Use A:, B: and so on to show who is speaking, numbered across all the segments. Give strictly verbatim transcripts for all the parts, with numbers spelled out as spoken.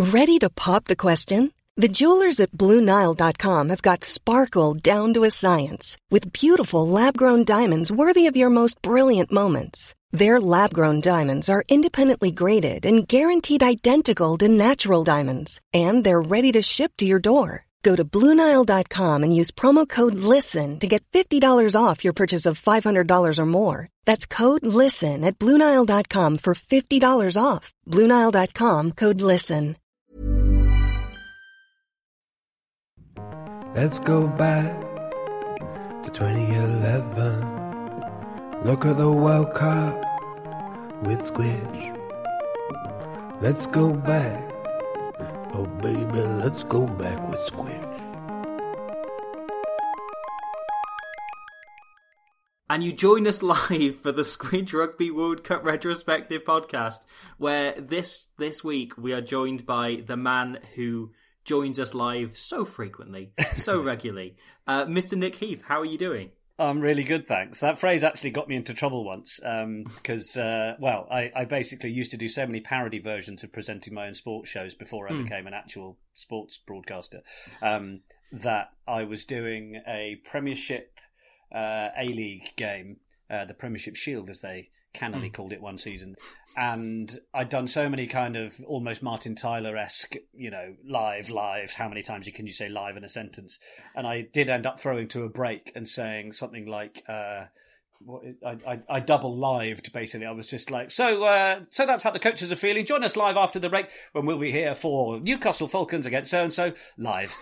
A: Ready to pop the question? The jewelers at Blue Nile dot com have got sparkle down to a science with beautiful lab-grown diamonds worthy of your most brilliant moments. Their lab-grown diamonds are independently graded and guaranteed identical to natural diamonds, and they're ready to ship to your door. Go to Blue Nile dot com and use promo code LISTEN to get fifty dollars off your purchase of five hundred dollars or more. That's code LISTEN at Blue Nile dot com for fifty dollars off. Blue Nile dot com, code LISTEN.
B: Let's go back to twenty eleven. Look at the World Cup with Squidge. Let's go back. Oh baby, let's go back with Squidge.
C: And you join us live for the Squidge Rugby World Cup retrospective podcast, where this this week we are joined by the man who joins us live so frequently, so regularly, uh, Mister Nick Heath. How are you doing?
D: I'm really good, thanks. That phrase actually got me into trouble once because, um, uh, well, I, I basically used to do so many parody versions of presenting my own sports shows before I mm. became an actual sports broadcaster um, that I was doing a Premiership uh, A-League game, uh, the Premiership Shield, as they cannily mm. called it one season. And I'd done so many kind of almost Martin Tyler-esque, you know, live, live, how many times can you say live in a sentence? And I did end up throwing to a break and saying something like, uh, what, I, I, I double-lived, basically. I was just like, so uh, so that's how the coaches are feeling. Join us live after the break when we'll be here for Newcastle Falcons against so-and-so, live.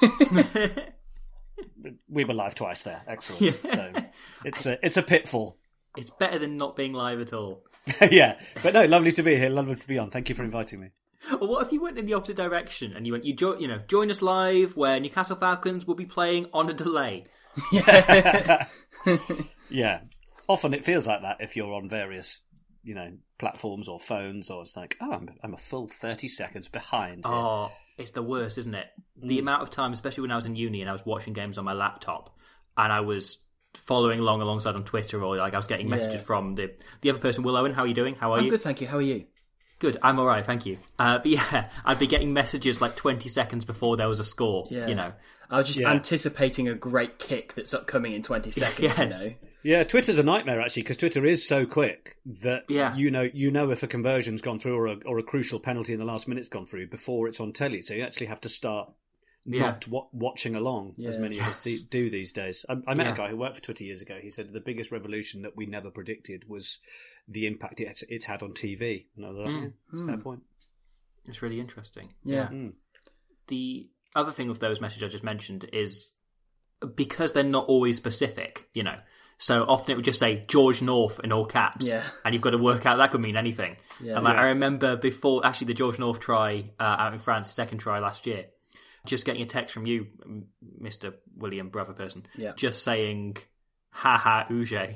D: We were live twice there. Excellent. Yeah. So it's a, it's a pitfall.
C: It's better than not being live at all.
D: Yeah, but no, lovely to be here, lovely to be on. Thank you for inviting me.
C: Well, what if you went in the opposite direction and you went, you, jo- you know, join us live where Newcastle Falcons will be playing on a delay?
D: Yeah. Yeah. Often it feels like that if you're on various, you know, platforms or phones, or it's like, oh, I'm, I'm a full thirty seconds behind here.
C: Oh, it's the worst, isn't it? Mm. The amount of time, especially when I was in uni and I was watching games on my laptop and I was following along alongside on Twitter, or like I was getting messages yeah. from the the other person. Will Owen, how are you doing? How are
E: I'm
C: you?
E: I'm good, thank you. How are you?
C: Good, I'm alright, thank you. Uh, but yeah, I'd be getting messages like twenty seconds before there was a score,
E: yeah.
C: you know.
E: I was just
C: yeah.
E: anticipating a great kick that's upcoming in twenty seconds,
C: yes.
E: you know.
D: Yeah, Twitter's a nightmare, actually, because Twitter is so quick that
C: yeah.
D: you know you know if a conversion's gone through or a, or a crucial penalty in the last minute's gone through before it's on telly, so you actually have to start
C: Yeah.
D: not w- watching along, yeah. as many of us th- do these days. I, I met yeah. a guy who worked for Twitter years ago. He said the biggest revolution that we never predicted was the impact it, it's had on T V. And I was like, mm. yeah, that's mm. a fair point.
C: It's really interesting.
E: Yeah.
C: yeah. Mm. The other thing with those messages I just mentioned is because they're not always specific, you know. So often it would just say George North in all caps,
E: yeah.
C: and you've got to work out that could mean anything.
E: Yeah.
C: And like,
E: yeah.
C: I remember before, actually, the George North try uh, out in France, the second try last year, just getting a text from you, Mister William, brother person,
E: yeah.
C: just saying, ha ha, Uge.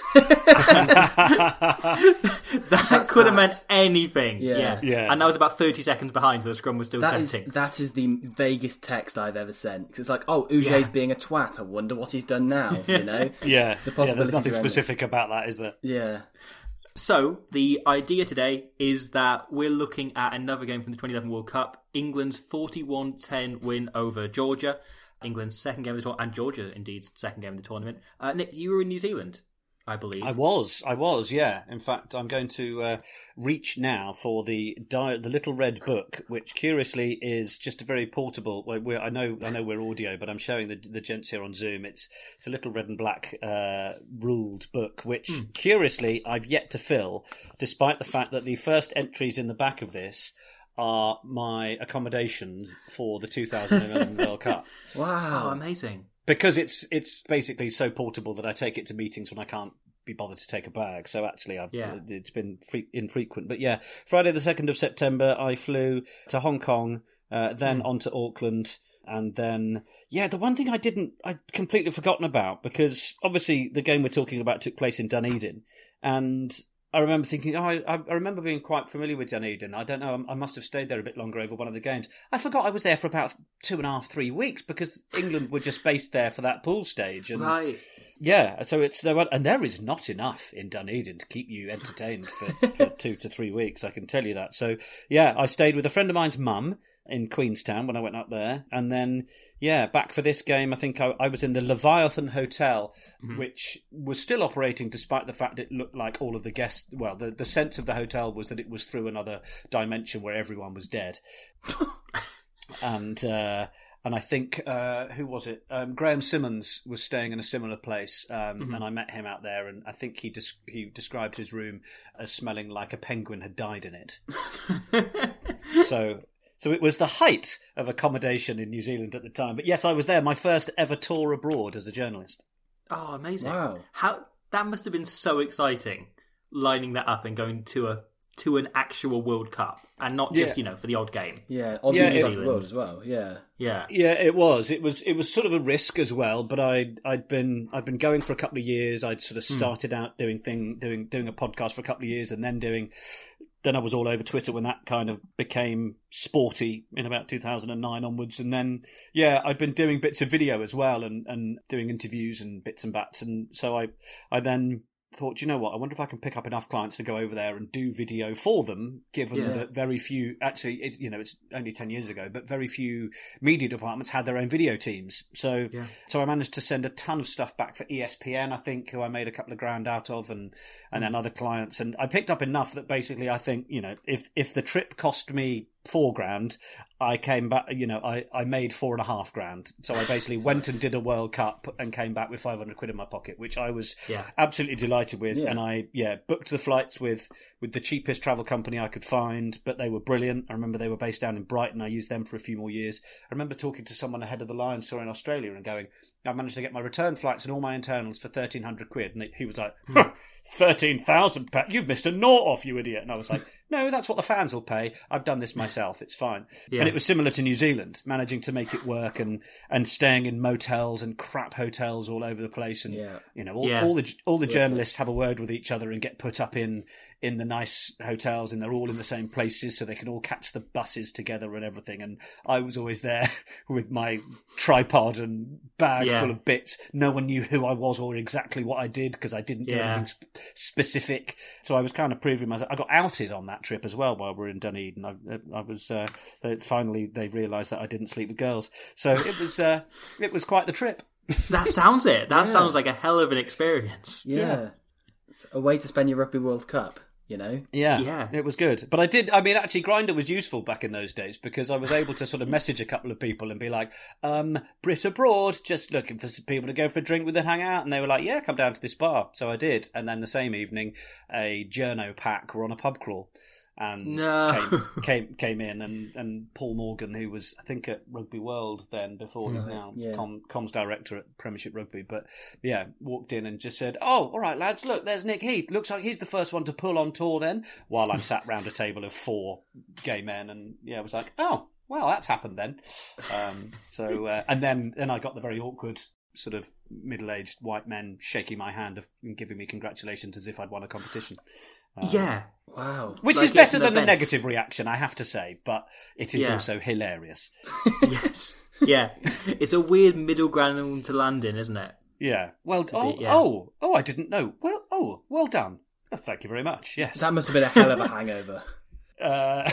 C: That could have meant anything.
E: Yeah.
C: yeah.
D: yeah.
C: And I was about thirty seconds behind, so the scrum was still
E: that
C: setting.
E: Is, that is the vaguest text I've ever sent. Because it's like, oh, Uge's yeah. being a twat. I wonder what he's done now, you know?
D: yeah.
E: The
D: yeah, there's nothing
E: around
D: specific
E: it.
D: about that, is there?
E: Yeah.
C: So, the idea today is that we're looking at another game from the twenty eleven World Cup. England's forty-one ten win over Georgia. England's second game of the tournament, and Georgia, indeed, second game of the tournament. Uh, Nick, you were in New Zealand, I believe.
D: I was, I was, yeah. In fact, I'm going to uh, reach now for the di- the Little Red Book, which curiously is just a very portable. Well, we're, I know, I know we're audio, but I'm showing the the gents here on Zoom. It's it's a little red and black uh, ruled book, which mm. curiously I've yet to fill, despite the fact that the first entries in the back of this are my accommodation for the two thousand eleven World Cup.
E: Wow,
C: oh, amazing!
D: Because it's it's basically so portable that I take it to meetings when I can't be bothered to take a bag. So actually, I've,
C: yeah.
D: it's been fre- infrequent. But yeah, Friday the second of September, I flew to Hong Kong, uh, then mm. on to Auckland, and then yeah, the one thing I didn't, I'd completely forgotten about, because obviously the game we're talking about took place in Dunedin, and I remember thinking, oh, I, I remember being quite familiar with Dunedin. I don't know, I must have stayed there a bit longer over one of the games. I forgot I was there for about two and a half, three weeks because England were just based there for that pool stage. And,
C: right.
D: Yeah, so it's and there is not enough in Dunedin to keep you entertained for, for two to three weeks. I can tell you that. So yeah, I stayed with a friend of mine's mum, in Queenstown when I went up there. And then, yeah, back for this game, I think I, I was in the Leviathan Hotel, mm-hmm. which was still operating despite the fact it looked like all of the guests... Well, the, the sense of the hotel was that it was through another dimension where everyone was dead. and... Uh, And I think, uh, who was it? Um, Graham Simmons was staying in a similar place, um, mm-hmm. and I met him out there, and I think he des- he described his room as smelling like a penguin had died in it. so so it was the height of accommodation in New Zealand at the time. But yes, I was there, my first ever tour abroad as a journalist.
C: Oh, amazing.
E: Wow.
C: How that must have been so exciting, lining that up and going to a to an actual World Cup, and not just, yeah. you know, for the odd game.
E: Yeah, odd
D: yeah,
E: New Zealand world as well. Yeah,
C: yeah,
D: yeah. It was. It was. It was sort of a risk as well. But I, I'd been, I'd been going for a couple of years. I'd sort of started mm. out doing thing, doing, doing a podcast for a couple of years, and then doing. Then I was all over Twitter when that kind of became sporty in about two thousand nine onwards, and then yeah, I'd been doing bits of video as well, and, and doing interviews and bits and bats, and so I, I then. thought, you know what, I wonder if I can pick up enough clients to go over there and do video for them, given yeah. that very few, actually, it, you know, it's only ten years ago, but very few media departments had their own video teams. So yeah. so I managed to send a ton of stuff back for E S P N, I think, who I made a couple of grand out of, and, and then other clients. And I picked up enough that basically I think, you know, if, if the trip cost me four grand, I came back, you know, I, I made four and a half grand. So I basically went and did a World Cup and came back with five hundred quid in my pocket, which I was yeah. absolutely delighted with. Yeah. And I, yeah, booked the flights with, with the cheapest travel company I could find, but they were brilliant. I remember they were based down in Brighton. I used them for a few more years. I remember talking to someone ahead of the Lions tour in Australia and going, I managed to get my return flights and all my internals for thirteen hundred quid. And he was like, huh, thirteen thousand, you've missed a naught off, you idiot. And I was like, no, that's what the fans will pay. I've done this myself. It's fine. Yeah. And it was similar to New Zealand, managing to make it work and, and staying in motels and crap hotels all over the place. And, yeah. you know, all, yeah. all the all the journalists have a word with each other and get put up in, in the nice hotels, and they're all in the same places so they can all catch the buses together and everything. And I was always there with my tripod and bag yeah. full of bits. No one knew who I was or exactly what I did because I didn't do yeah. anything sp- specific. So I was kind of proving myself. I got outed on that trip as well while we were in Dunedin. I, I was uh, finally they realised that I didn't sleep with girls. So it was uh, it was quite the trip.
C: That sounds it. That yeah. sounds like a hell of an experience.
E: Yeah. yeah. It's a way to spend your Rugby World Cup. You know?
D: Yeah,
C: yeah,
D: it was good. But I did, I mean, actually, Grindr was useful back in those days because I was able to sort of message a couple of people and be like, um, Brit abroad, just looking for some people to go for a drink with and hang out. And they were like, yeah, come down to this bar. So I did. And then the same evening, a journo pack were on a pub crawl. And
C: no.
D: came, came came in, and, and Paul Morgan, who was, I think, at Rugby World then, before he's now
E: yeah.
D: com, comms director at Premiership Rugby, but yeah, walked in and just said, oh, all right, lads, look, there's Nick Heath. Looks like he's the first one to pull on tour then, while I'm sat round a table of four gay men, and yeah, I was like, oh, well, that's happened then. Um, so, uh, and then, then I got the very awkward sort of middle-aged white men shaking my hand of, and giving me congratulations as if I'd won a competition. Um,
C: yeah.
E: Wow.
D: Which like is better than event. a negative reaction, I have to say, but it is yeah. also hilarious.
C: Yes. Yeah. It's a weird middle ground to land in, isn't it?
D: Yeah. Well, oh, be, yeah. oh, oh, I didn't know. Well, oh, well done. Oh, thank you very much. Yes.
E: That must have been a hell of a hangover.
D: Uh,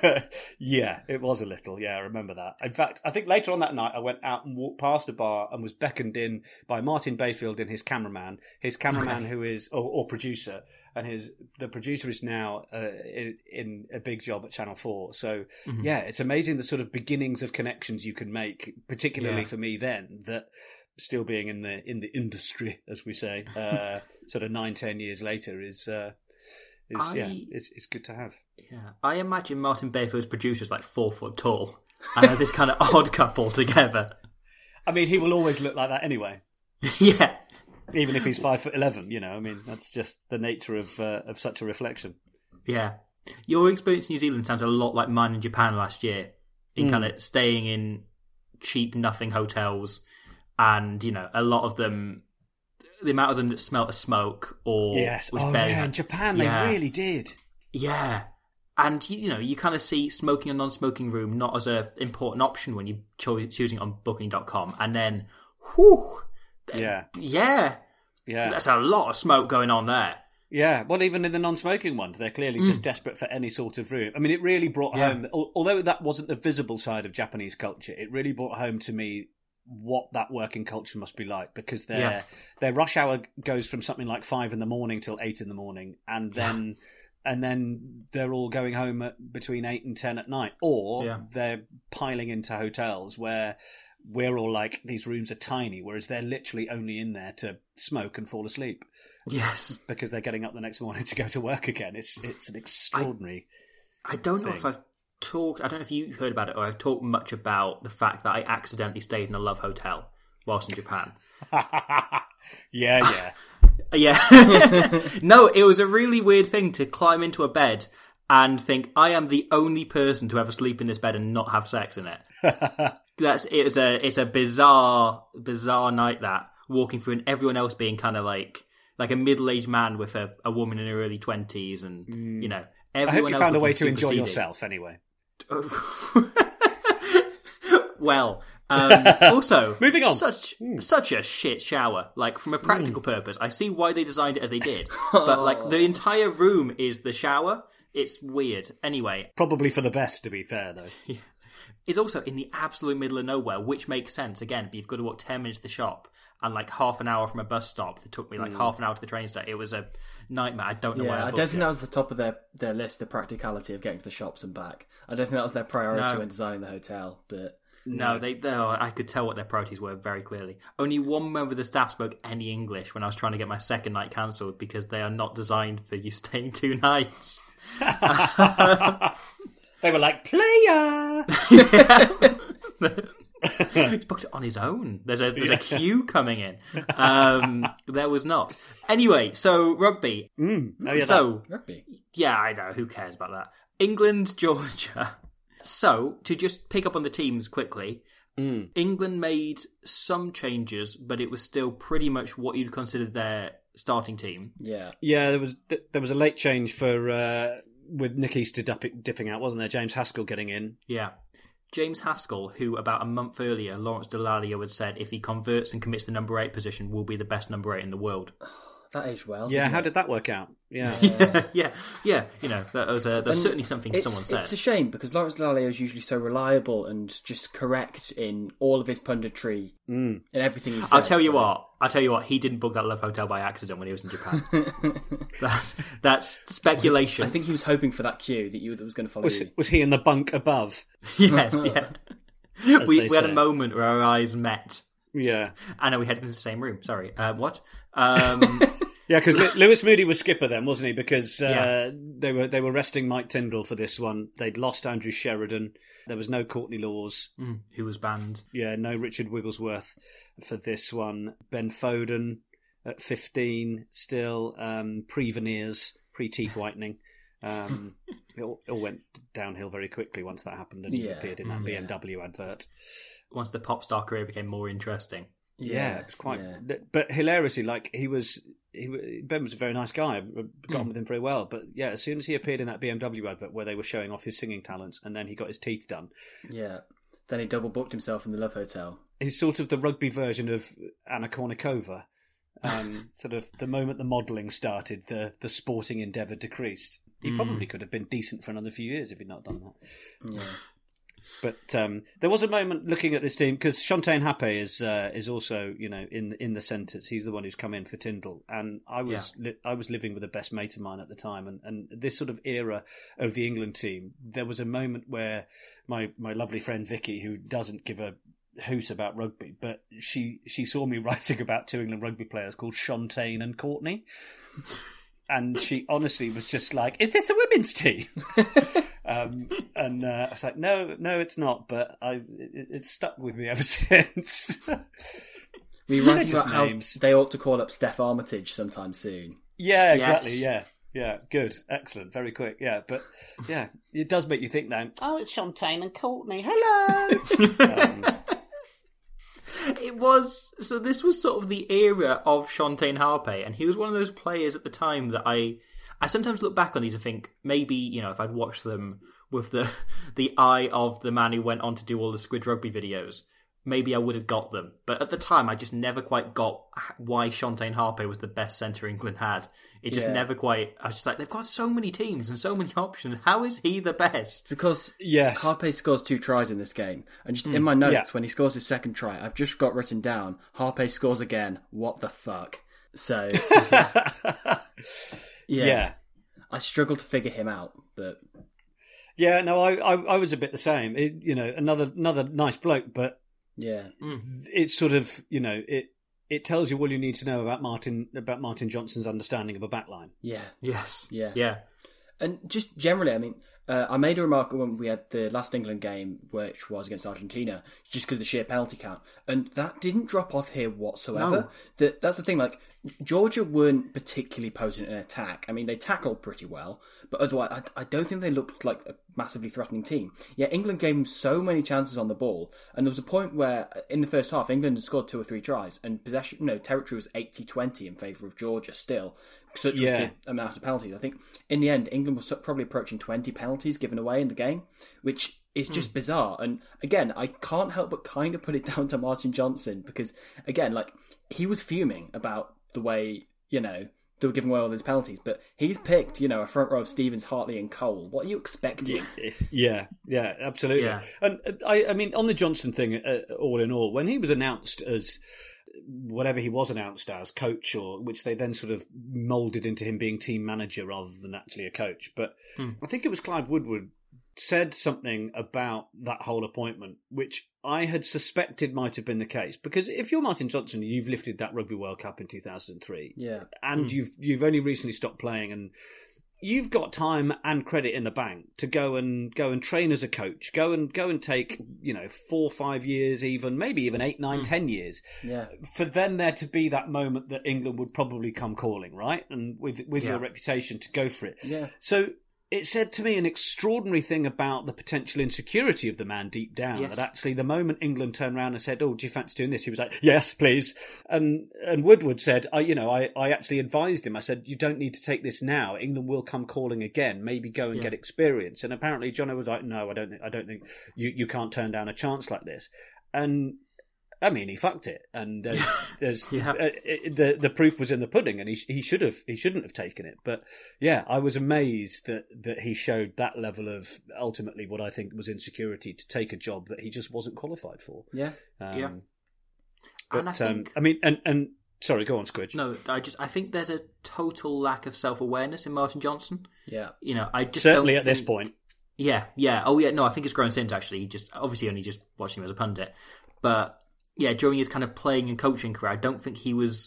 D: yeah, it was a little. Yeah, I remember that. In fact, I think later on that night, I went out and walked past a bar and was beckoned in by Martin Bayfield and his cameraman. His cameraman, who is or, or producer, and his the producer is now uh, in, in a big job at Channel Four. So mm-hmm. yeah, it's amazing the sort of beginnings of connections you can make, particularly yeah. for me then that. Still being in the in the industry, as we say, uh, sort of nine, ten years later is. Uh, Is, I, yeah, it's it's good to have.
C: Yeah, I imagine Martin Bayfield's producer's like four foot tall, and they're this kind of odd couple together.
D: I mean, he will always look like that anyway.
C: Yeah,
D: even if he's five foot eleven, you know. I mean, that's just the nature of uh, of such a reflection.
C: Yeah, your experience in New Zealand sounds a lot like mine in Japan last year, in mm. kind of staying in cheap, nothing hotels, and you know, a lot of them. The amount of them that smelt of smoke or
D: yes,
C: was
D: oh
C: barely
D: yeah, in Japan they yeah. really did.
C: Yeah, and you know you kind of see smoking a non-smoking room not as a important option when you're cho- choosing it on Booking dot com, and then, whew,
D: yeah,
C: yeah,
D: yeah,
C: that's a lot of smoke going on there.
D: Yeah, well, even in the non-smoking ones, they're clearly mm. just desperate for any sort of room. I mean, it really brought yeah. home, although that wasn't the visible side of Japanese culture, it really brought home to me what that working culture must be like, because their yeah. their rush hour goes from something like five in the morning till eight in the morning, and then and then they're all going home at between eight and ten at night, or
C: yeah.
D: they're piling into hotels where we're all like, these rooms are tiny, whereas they're literally only in there to smoke and fall asleep.
C: Yes,
D: because they're getting up the next morning to go to work again. It's it's an extraordinary.
C: I, I don't know
D: thing.
C: if I've talked. I don't know if you heard about it, or I've talked much about the fact that I accidentally stayed in a love hotel whilst in Japan.
D: yeah, yeah,
C: yeah. No, it was a really weird thing to climb into a bed and think I am the only person to ever sleep in this bed and not have sex in it. That's it. Was a it's a bizarre bizarre night, that walking through and everyone else being kind of like. Like a middle-aged man with a, a woman in her early twenties, and you know, everyone
D: I hope you
C: else
D: found a way to
C: superseded.
D: enjoy yourself anyway.
C: Well, um, also,
D: moving on.
C: Such
D: mm.
C: such a shit shower. Like from a practical mm. purpose, I see why they designed it as they did, but like the entire room is the shower. It's weird. Anyway,
D: probably for the best, to be fair, though.
C: Yeah. It's also in the absolute middle of nowhere, which makes sense. Again, you've got to walk ten minutes to the shop. And like half an hour from a bus stop that took me like mm. half an hour to the train station. It was a nightmare. I don't know
E: yeah,
C: why I,
E: I don't think
C: it.
E: that was the top of their, their list, the practicality of getting to the shops and back. I don't think that was their priority
C: no.
E: when designing the hotel. But
C: No, they, they I could tell what their priorities were very clearly. Only one member of the staff spoke any English when I was trying to get my second night cancelled, because they are not designed for you staying two nights.
D: They were like, player!
C: He's booked it on his own. There's a there's yeah. a queue coming in. Um, there was not. Anyway, so rugby.
D: Mm. Oh, yeah,
C: so
E: that. rugby.
C: Yeah, I know. Who cares about that? England, Georgia. So to just pick up on the teams quickly,
D: mm.
C: England made some changes, but it was still pretty much what you'd consider their starting team.
E: Yeah,
D: yeah. There was there was a late change for uh, with Nick Easter dipping out, wasn't there? James Haskell getting in.
C: Yeah. James Haskell, who about a month earlier, Lawrence Dallaglio had said if he converts and commits the number eight position, will be the best number eight in the world.
E: That aged well.
D: Yeah, how
E: it?
D: did that work out? Yeah,
C: yeah, yeah. yeah. You know, that was a, that's
E: and
C: certainly something
E: it's,
C: someone said.
E: It's a shame because Lawrence Dallaglio is usually so reliable and just correct in all of his punditry
D: mm.
E: and everything he says.
C: I'll tell you
E: so.
C: what. I'll tell you what. He didn't book that love hotel by accident when he was in Japan. that's that's speculation.
E: I think he was hoping for that cue that you that was going to follow
D: was,
E: you.
D: Was he in the bunk above?
C: Yes, yeah. we we had a moment where our eyes met.
D: Yeah.
C: And then we headed into the same room. Sorry. Uh, what? Um,
D: yeah, because Lewis Moody was skipper then, wasn't he? Because uh,
C: yeah.
D: they were they were resting Mike Tyndall for this one. They'd lost Andrew Sheridan. There was no Courtney Laws.
C: Mm, who was banned.
D: Yeah, no Richard Wigglesworth for this one. Ben Foden at fifteen still. Um, pre-veneers, pre-teeth whitening. Um, it, all, it all went downhill very quickly once that happened, and he
E: yeah.
D: appeared in that
E: yeah.
D: B M W advert.
C: Once the pop star career became more interesting.
D: Yeah,
E: yeah
D: it was quite.
E: yeah.
D: But hilariously, like he was, he Ben was a very nice guy. I got on with him very well. But yeah, as soon as he appeared in that B M W advert where they were showing off his singing talents, and then he got his teeth done.
E: Yeah, then he double booked himself in the Love Hotel.
D: He's sort of the rugby version of Anna Kournikova. Um, sort of the moment the modelling started, the the sporting endeavour decreased. He mm. probably could have been decent for another few years if he'd not done that.
E: Yeah.
D: But um, there was a moment looking at this team because Shantae Happe is uh, is also, you know, in in the centres. He's the one who's come in for Tyndall, and I was yeah. li- I was living with a best mate of mine at the time, and, and this sort of era of the England team, there was a moment where my my lovely friend Vicky, who doesn't give a hoot about rugby, but she she saw me writing about two England rugby players called Shantae and Courtney. And she honestly was just like, "Is this a women's team?" um, and uh, I was like, "No, no, it's not." But I, it, it's stuck with me ever since.
E: Were you writing about names. How they ought to call up Steph Armitage sometime soon?
D: Yeah, exactly.
C: Yes.
D: Yeah, yeah, good, excellent, very quick. Yeah, but yeah, it does make you think now. Oh, it's Shantae and Courtney. Hello. um,
C: It was so. This was sort of the era of Shantae Happe, and he was one of those players at the time that I, I sometimes look back on these and think maybe you know if I'd watched them with the the eye of the man who went on to do all the Squid Rugby videos, maybe I would have got them. But at the time, I just never quite got why Shantae Harpe was the best centre England had. It just
E: Yeah.
C: never quite... I was just like, they've got so many teams and so many options. How is he the best?
E: It's because
D: Yes.
E: Harpe scores two tries in this game. And just in my notes,
D: Yeah.
E: when he scores his second try, I've just got written down, Harpe scores again. What the fuck? So, yeah.
D: Yeah.
E: I struggle to figure him out, but...
D: Yeah, no, I, I, I was a bit the same. It, you know, another another nice bloke, but
E: Yeah.
D: it's sort of, you know, it it tells you all you need to know about Martin about Martin Johnson's understanding of a backline.
E: Yeah.
C: Yes.
E: Yeah.
C: Yeah.
E: And just generally, I mean, uh, I made a remark when we had the last England game, which was against Argentina, just because of the sheer penalty count, and that didn't drop off here whatsoever.
C: No.
E: That that's the thing. Like Georgia weren't particularly potent in attack. I mean, they tackled pretty well, but otherwise, I, I don't think they looked like a massively threatening team. Yeah, England gave them so many chances on the ball, and there was a point where in the first half, England had scored two or three tries, and possession, no territory was eighty twenty in favour of Georgia still. Such
D: Yeah.
E: was the amount of penalties. I think in the end, England was probably approaching twenty penalties given away in the game, which is just
C: Hmm.
E: bizarre. And again, I can't help but kind of put it down to Martin Johnson because, again, like he was fuming about the way, you know, they were giving away all these penalties, but he's picked, you know, a front row of Stevens, Hartley, and Cole. What are you expecting?
D: Yeah, yeah, absolutely.
C: Yeah.
D: And uh, I, I mean, on the Johnson thing, uh, all in all, when he was announced as whatever he was announced as, coach, or which they then sort of moulded into him being team manager rather than actually a coach. But I think it was Clive Woodward said something about that whole appointment, which I had suspected might have been the case. Because if you're Martin Johnson, you've lifted that Rugby World Cup in two thousand three,
E: Yeah.
D: and you've you've only recently stopped playing, and you've got time and credit in the bank to go and go and train as a coach, go and go and take, you know, four, five years, even maybe even eight, nine, ten years,
E: Yeah.
D: for then there to be that moment that England would probably come calling, right? And with with
C: Yeah.
D: your reputation to go for it.
E: Yeah.
D: So it said to me an extraordinary thing about the potential insecurity of the man deep down.
C: Yes.
D: That actually, the moment England turned around and said, "Oh, do you fancy doing this?" He was like, "Yes, please." And and Woodward said, "I, you know, I, I actually advised him. I said, you don't need to take this now. England will come calling again. Maybe go and
C: Yeah.
D: get experience." And apparently, Jono was like, "No, I don't think. I don't think you you can't turn down a chance like this." And I mean, he fucked it, and there's, there's
C: Yeah.
D: uh, it, the the proof was in the pudding, and he he should have he shouldn't have taken it. But yeah, I was amazed that that he showed that level of ultimately what I think was insecurity to take a job that he just wasn't qualified for.
E: Yeah.
D: Um,
C: Yeah.
D: But,
C: And I think...
D: um, I mean, and and sorry, go on, Squidge.
C: No, I just I think there's a total lack of self awareness in Martin Johnson.
E: Yeah.
C: You know, I just
D: Certainly
C: don't
D: at this
C: think-
D: point.
C: Yeah, yeah. Oh, yeah. No, I think it's grown since actually. He just obviously only just watching him as a pundit, but yeah, during his kind of playing and coaching career, I don't think he was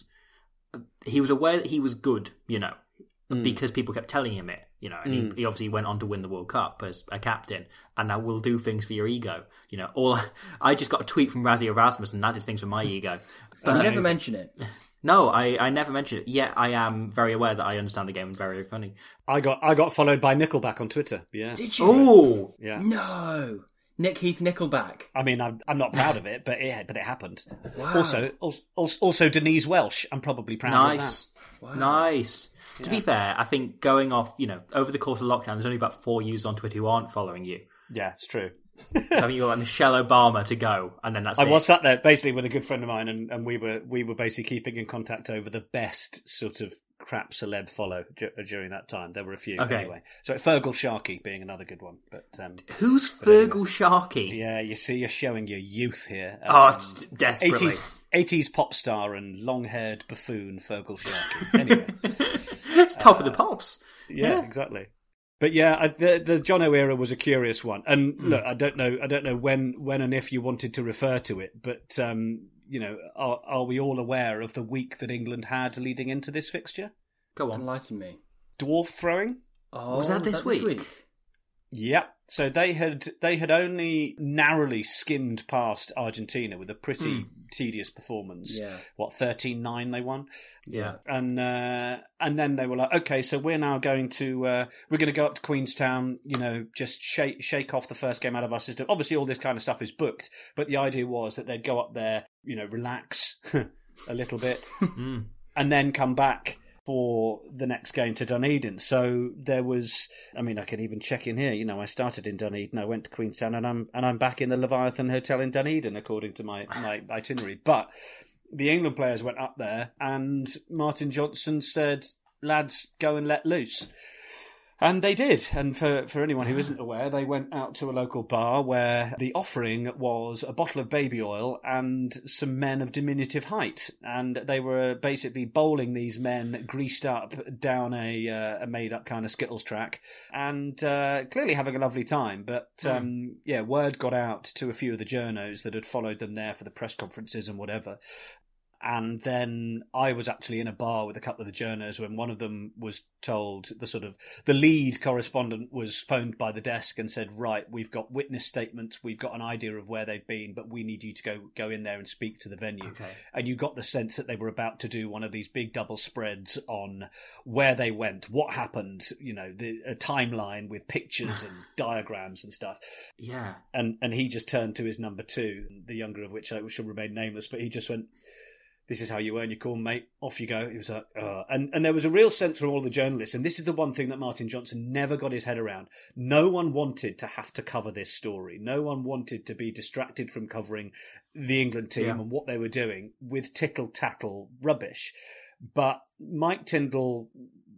C: he was aware that he was good. You know, because people kept telling him it. You know, and he, he obviously went on to win the World Cup as a captain, and now will do things for your ego. You know, all I just got a tweet from Razzie Erasmus, and that did things for my ego.
E: But you never mention it.
C: No, I, I never mentioned it. Yet I am very aware that I understand the game and very, very funny.
D: I got I got followed by Nickelback on Twitter. Yeah,
E: Did you?
C: Oh,
D: yeah.
E: No. Nick Heath Nickelback.
D: I mean, I'm I'm not proud of it, but it but it happened.
E: Wow.
D: Also, also, also Denise Welsh. I'm probably proud
C: nice,
D: of that.
C: nice. To be fair, I think going off, you know, over the course of lockdown, there's only about four users on Twitter who aren't following you.
D: Yeah, it's true.
C: So I think you've got like Michelle Obama to go, and then that's
D: I
C: it.
D: was sat there basically with a good friend of mine, and, and we were we were basically keeping in contact over the best sort of crap celeb follow d- during that time. There were a few
C: Okay.
D: anyway. So Fergal Sharkey being another good one, but um,
C: Who's Fergal Sharkey?
D: yeah, you see, you're showing your youth here.
C: Oh,
D: Um,
C: d- desperately.
D: eighties eighties pop star and long-haired buffoon Fergal Sharkey. Anyway,
C: It's top of the pops.
D: yeah, exactly. But yeah, I, the the Jono era was a curious one, and look, I don't know, I don't know when, when and if you wanted to refer to it, but um, you know, are, are we all aware of the week that England had leading into this fixture?
C: Go on.
E: Enlighten me.
D: Dwarf throwing.
E: Oh,
C: Was that this week?
D: Yeah. So they had they had only narrowly skimmed past Argentina with a pretty tedious performance.
E: Yeah.
D: What, thirteen nine they won?
C: Yeah.
D: And uh, and then they were like, okay, so we're now going to uh, we're going to go up to Queenstown, you know, just shake shake off the first game out of our system. Obviously, all this kind of stuff is booked, but the idea was that they'd go up there, you know, relax a little bit, and then come back for the next game to Dunedin. So there was, I mean, I can even check in here. You know, I started in Dunedin, I went to Queenstown, and I'm and I'm back in the Leviathan Hotel in Dunedin, according to my, my itinerary. But the England players went up there, and Martin Johnson said, lads, go and let loose. And they did. And for, for anyone who isn't aware, they went out to a local bar where the offering was a bottle of baby oil and some men of diminutive height. And they were basically bowling these men greased up down a, uh, a made-up kind of Skittles track and uh, clearly having a lovely time. But, mm. um, yeah, word got out to a few of the journos that had followed them there for the press conferences and whatever. And then I was actually in a bar with a couple of the journos when one of them was told, the sort of, the lead correspondent was phoned by the desk and said, right, we've got witness statements, we've got an idea of where they've been, but we need you to go go in there and speak to the venue.
C: Okay.
D: And you got the sense that they were about to do one of these big double spreads on where they went, what happened, you know, the a timeline with pictures and diagrams and stuff.
C: Yeah.
D: And and he just turned to his number two, the younger of which I shall remain nameless, but he just went, this is how you earn your corn, mate. Off you go. He was like, uh. and and there was a real sense from all the journalists, and this is the one thing that Martin Johnson never got his head around. No one wanted to have to cover this story. No one wanted to be distracted from covering the England team yeah. and what they were doing with tickle-tackle rubbish. But Mike Tindall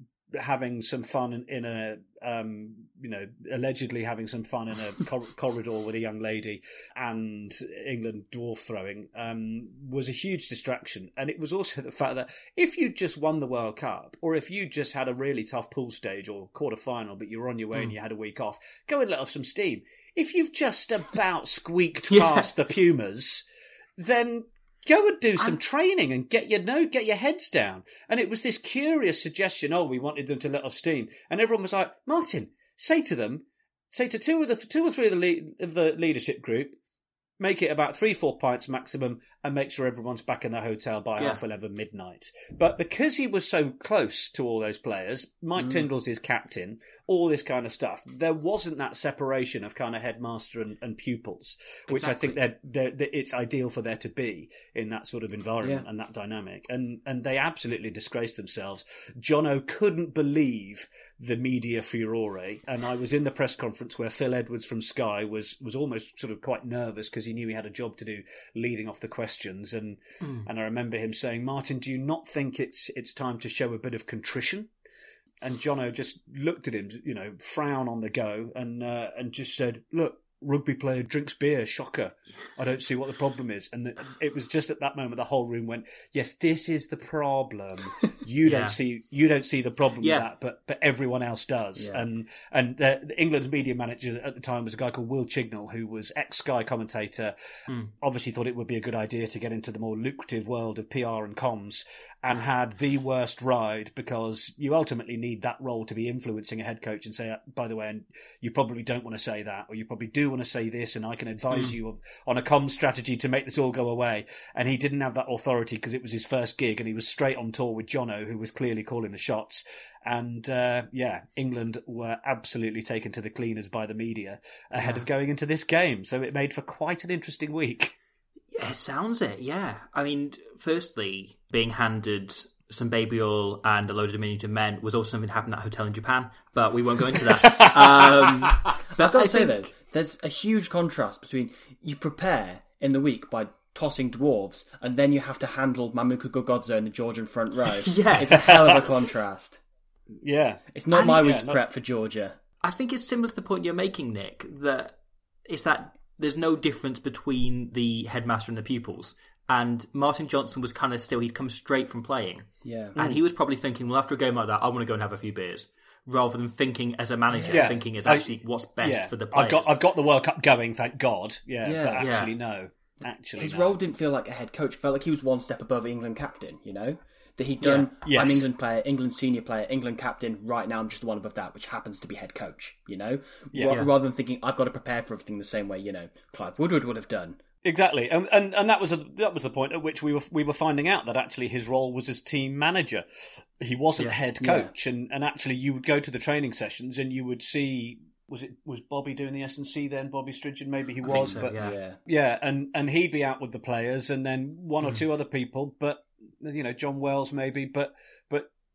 D: having some fun in, in a, um, you know, allegedly having some fun in a cor- corridor with a young lady and England dwarf throwing um, was a huge distraction. And it was also the fact that if you just won the World Cup, or if you just had a really tough pool stage or quarter final, but you were on your way mm. and you had a week off, go and let off some steam. If you've just about squeaked yeah. past the Pumas, then go and do some I'm... training and get your no, get your heads down. And it was this curious suggestion, oh, we wanted them to let off steam. And everyone was like, Martin, say to them, say to two of the two or three of the, lead, of the leadership group, make it about three, four pints maximum and make sure everyone's back in the hotel by yeah. half eleven midnight. But because he was so close to all those players, Mike mm. Tindall's his captain, all this kind of stuff, there wasn't that separation of kind of headmaster and, and pupils, which exactly. I think they're, they're, they're, it's ideal for there to be in that sort of environment yeah. and that dynamic. And and they absolutely disgraced themselves. Jono couldn't believe the media furore, and I was in the press conference where Phil Edwards from Sky was was almost sort of quite nervous because he knew he had a job to do leading off the questions, and mm. and I remember him saying, Martin, do you not think it's it's time to show a bit of contrition? And Jono just looked at him, you know, frown on the go, and uh, and just said, look, rugby player drinks beer, shocker. I don't see what the problem is. And it was just at that moment the whole room went, yes, this is the problem. You yeah. don't see you don't see the problem yeah. with that, but but everyone else does. Yeah. And and the, the England's media manager at the time was a guy called Will Chignall, who was ex-Sky commentator, mm. obviously thought it would be a good idea to get into the more lucrative world of P R and comms, and had the worst ride because you ultimately need that role to be influencing a head coach and say, by the way, and you probably don't want to say that, or you probably do want to say this, and I can advise mm. you on a comms strategy to make this all go away. And he didn't have that authority because it was his first gig, and he was straight on tour with Jono, who was clearly calling the shots. And uh, yeah, England were absolutely taken to the cleaners by the media ahead yeah. of going into this game. So it made for quite an interesting week.
C: Yeah, it sounds it, yeah. I mean, firstly, being handed some baby oil and a load of diminutive men was also something that happened at a hotel in Japan, but we won't go into that. um,
E: but I've got to say, though, there's a huge contrast between you prepare in the week by tossing dwarves, and then you have to handle Mamuka Gogodze in the Georgian front row. yeah. It's a hell of a contrast.
D: Yeah.
E: It's not
C: and
E: my week
C: yeah,
E: to prep for Georgia.
C: I think it's similar to the point you're making, Nick, that it's that there's no difference between the headmaster and the pupils. And Martin Johnson was kind of still, he'd come straight from playing.
E: Yeah.
C: And mm. he was probably thinking, well, after a game like that, I want to go and have a few beers. Rather than thinking as a manager, yeah. thinking as actually what's best yeah. for the players.
D: I've got, I've got the World Cup going, thank God. Yeah, yeah. But actually, yeah. no. Actually,
E: His
D: no.
E: role didn't feel like a head coach. It felt like he was one step above England captain, you know? That he'd done, yeah. yes. I'm England player, England senior player, England captain, right now I'm just the one above that, which happens to be head coach, you know? Yeah. Ra- yeah. Rather than thinking, I've got to prepare for everything the same way, you know, Clive Woodward would have done.
D: Exactly, and and, and that was a, that was the point at which we were we were finding out that actually his role was as team manager. He wasn't
C: yeah.
D: head coach, yeah. and, and actually you would go to the training sessions and you would see, was it was Bobby doing the S and C then? Bobby Stridgen, maybe he
C: I
D: was,
C: so,
D: but
C: yeah.
D: yeah, yeah, and and he'd be out with the players, and then one or two other people, but you know, John Wells maybe, but but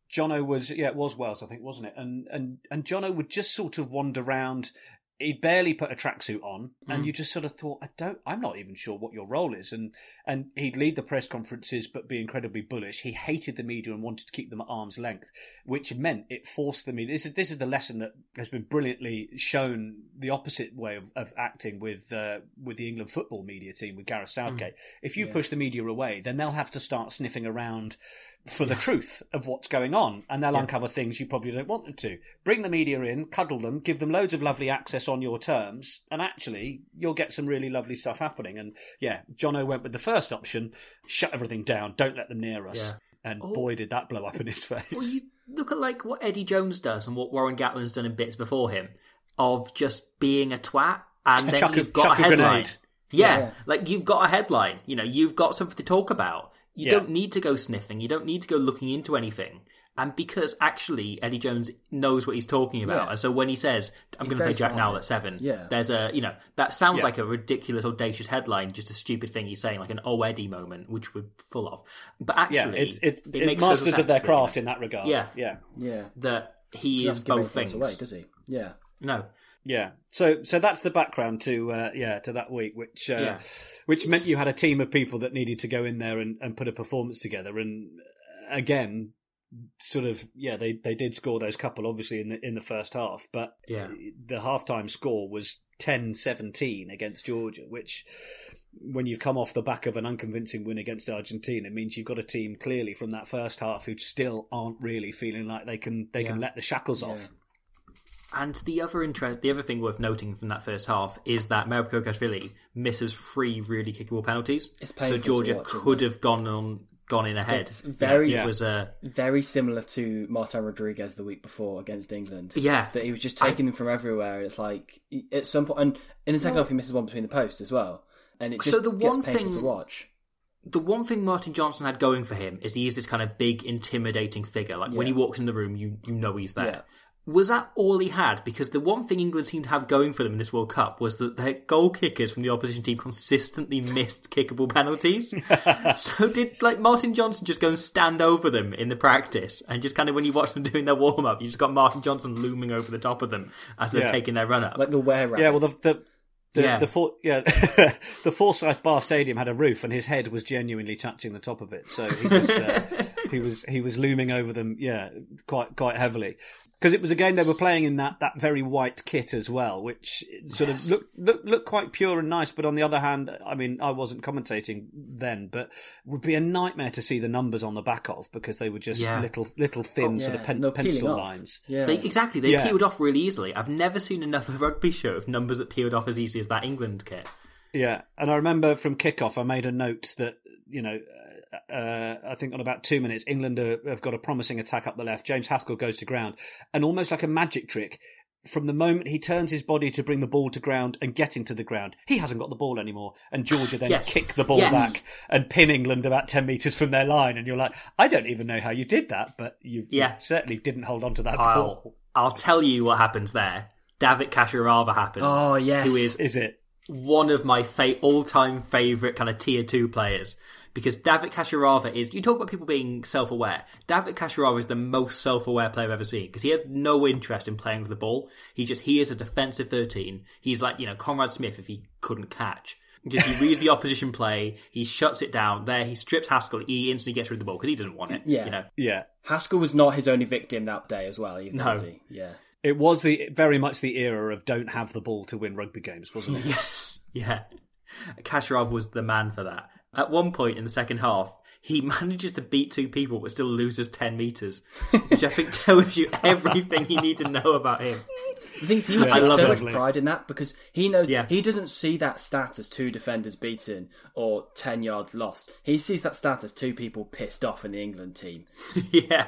D: Jono was, yeah, it was Wales, I think, wasn't it? And and and Jono would just sort of wander around. He barely put a tracksuit on, and mm. you just sort of thought, I don't, I'm not even sure what your role is. And and he'd lead the press conferences, but be incredibly bullish. He hated the media and wanted to keep them at arm's length, which meant it forced the media. This is this is the lesson that has been brilliantly shown the opposite way of, of acting with uh, with the England football media team with Gareth Southgate. Mm. If you yeah. push the media away, then they'll have to start sniffing around for the truth of what's going on, and they'll yeah. uncover things you probably don't want them to. Bring the media in, cuddle them, give them loads of lovely access on your terms, and actually you'll get some really lovely stuff happening. And yeah, Jono went with the first option, shut everything down, don't let them near us. Yeah. And oh. boy, did that blow up in his face.
C: Well, you look at like what Eddie Jones does and what Warren Gatland's done in bits before him, of just being a twat, and then
D: chuck
C: you've
D: a,
C: got a headline.
D: A
C: yeah,
E: yeah,
C: like you've got a headline. You know, you've got something to talk about. You yeah. don't need to go sniffing. You don't need to go looking into anything. And because actually Eddie Jones knows what he's talking about. Yeah. And so when he says, I'm going to play Jack Nowell at seven,
E: yeah.
C: there's a, you know, that sounds
D: yeah.
C: like a ridiculous, audacious headline, just a stupid thing he's saying, like an oh Eddie moment, which we're full of. But actually,
D: yeah, it's, it's,
C: it
D: it's
C: makes
D: masters of their
C: clear,
D: craft in that regard.
C: Yeah.
D: Yeah.
E: Yeah.
C: That he
E: Doesn't
C: is both things.
E: Away, does he? Yeah.
C: No.
D: Yeah, so so that's the background to uh, yeah to that week, which uh,
C: yeah.
D: which meant you had a team of people that needed to go in there and, and put a performance together. And again, sort of yeah, they, they did score those couple obviously in the in the first half, but
C: yeah.
D: the halftime score was ten seventeen against Georgia, which when you've come off the back of an unconvincing win against Argentina, it means you've got a team clearly from that first half who still aren't really feeling like they can they yeah. can let the shackles
E: yeah.
D: off.
C: And the other interest, the other thing worth noting from that first half is that Merab Kokashvili misses three really kickable penalties.
E: It's painful
C: so Georgia
E: to watch,
C: could have gone on, gone in ahead.
E: It's very,
C: you know, it was a
E: very similar to Martin Rodriguez the week before against England.
C: Yeah,
E: that he was just taking I, them from everywhere. It's like at some point, and in the second well, half, he misses one between the posts as well, and it just so the gets one painful thing, to watch.
C: The one thing Martin Johnson had going for him is he is this kind of big, intimidating figure. Like yeah. when he walks in the room, you you know he's there. Yeah. Was that all he had? Because the one thing England seemed to have going for them in this World Cup was that their goal kickers from the opposition team consistently missed kickable penalties. So did like Martin Johnson just go and stand over them in the practice, and just kind of when you watch them doing their warm up, you just got Martin Johnson looming over the top of them as they're yeah. taking their run up,
E: like the wear rabbit.
D: Yeah, well the the the,
C: yeah.
D: the, for, yeah, the Forsyth Bar Stadium had a roof, and his head was genuinely touching the top of it, so he was uh, he was he was looming over them, yeah, quite quite heavily. Because it was a game they were playing in that, that very white kit as well, which sort yes. of looked look, look quite pure and nice. But on the other hand, I mean, I wasn't commentating then, but it would be a nightmare to see the numbers on the back of because they were just yeah. little little thin oh, yeah. sort of pen, no, pencil lines.
C: Yeah. They, exactly, they yeah. peeled off really easily. I've never seen enough of a rugby show of numbers that peeled off as easy as that England kit.
D: Yeah, and I remember from kickoff, I made a note that, you know, Uh, I think on about two minutes, England are, have got a promising attack up the left. James Haskell goes to ground, and almost like a magic trick, from the moment he turns his body to bring the ball to ground and get into the ground, he hasn't got the ball anymore. And Georgia then yes. kick the ball yes. back and pin England about ten metres from their line. And you're like, I don't even know how you did that, but you, yeah. you certainly didn't hold on to that
C: I'll,
D: ball.
C: I'll tell you what happens there. David Kasharava happens.
E: Oh, yes.
C: Who is,
D: is it?
C: one of my fa- all-time favourite kind of tier two players. Because David Kasharava is, you talk about people being self-aware. David Kasharava is the most self-aware player I've ever seen because he has no interest in playing with the ball. He just, he is a defensive thirteen. He's like, you know, Conrad Smith if he couldn't catch. Just, he reads the opposition play, he shuts it down. There, he strips Haskell, he instantly gets rid of the ball because he doesn't want it.
E: Yeah.
C: You know?
D: Yeah.
E: Haskell was not his only victim that day as well, either,
C: no.
E: was he? Yeah.
D: It was the very much the era of don't have the ball to win rugby games, wasn't it?
C: Yes. Yeah. Kasharava was the man for that. At one point in the second half, he manages to beat two people but still loses ten metres, which I think tells you everything you need to know about him.
E: The thing is, he would take so much pride in that because he knows yeah. he doesn't see that stat as two defenders beaten or ten yards lost. He sees that stat as two people pissed off in the England team.
C: yeah.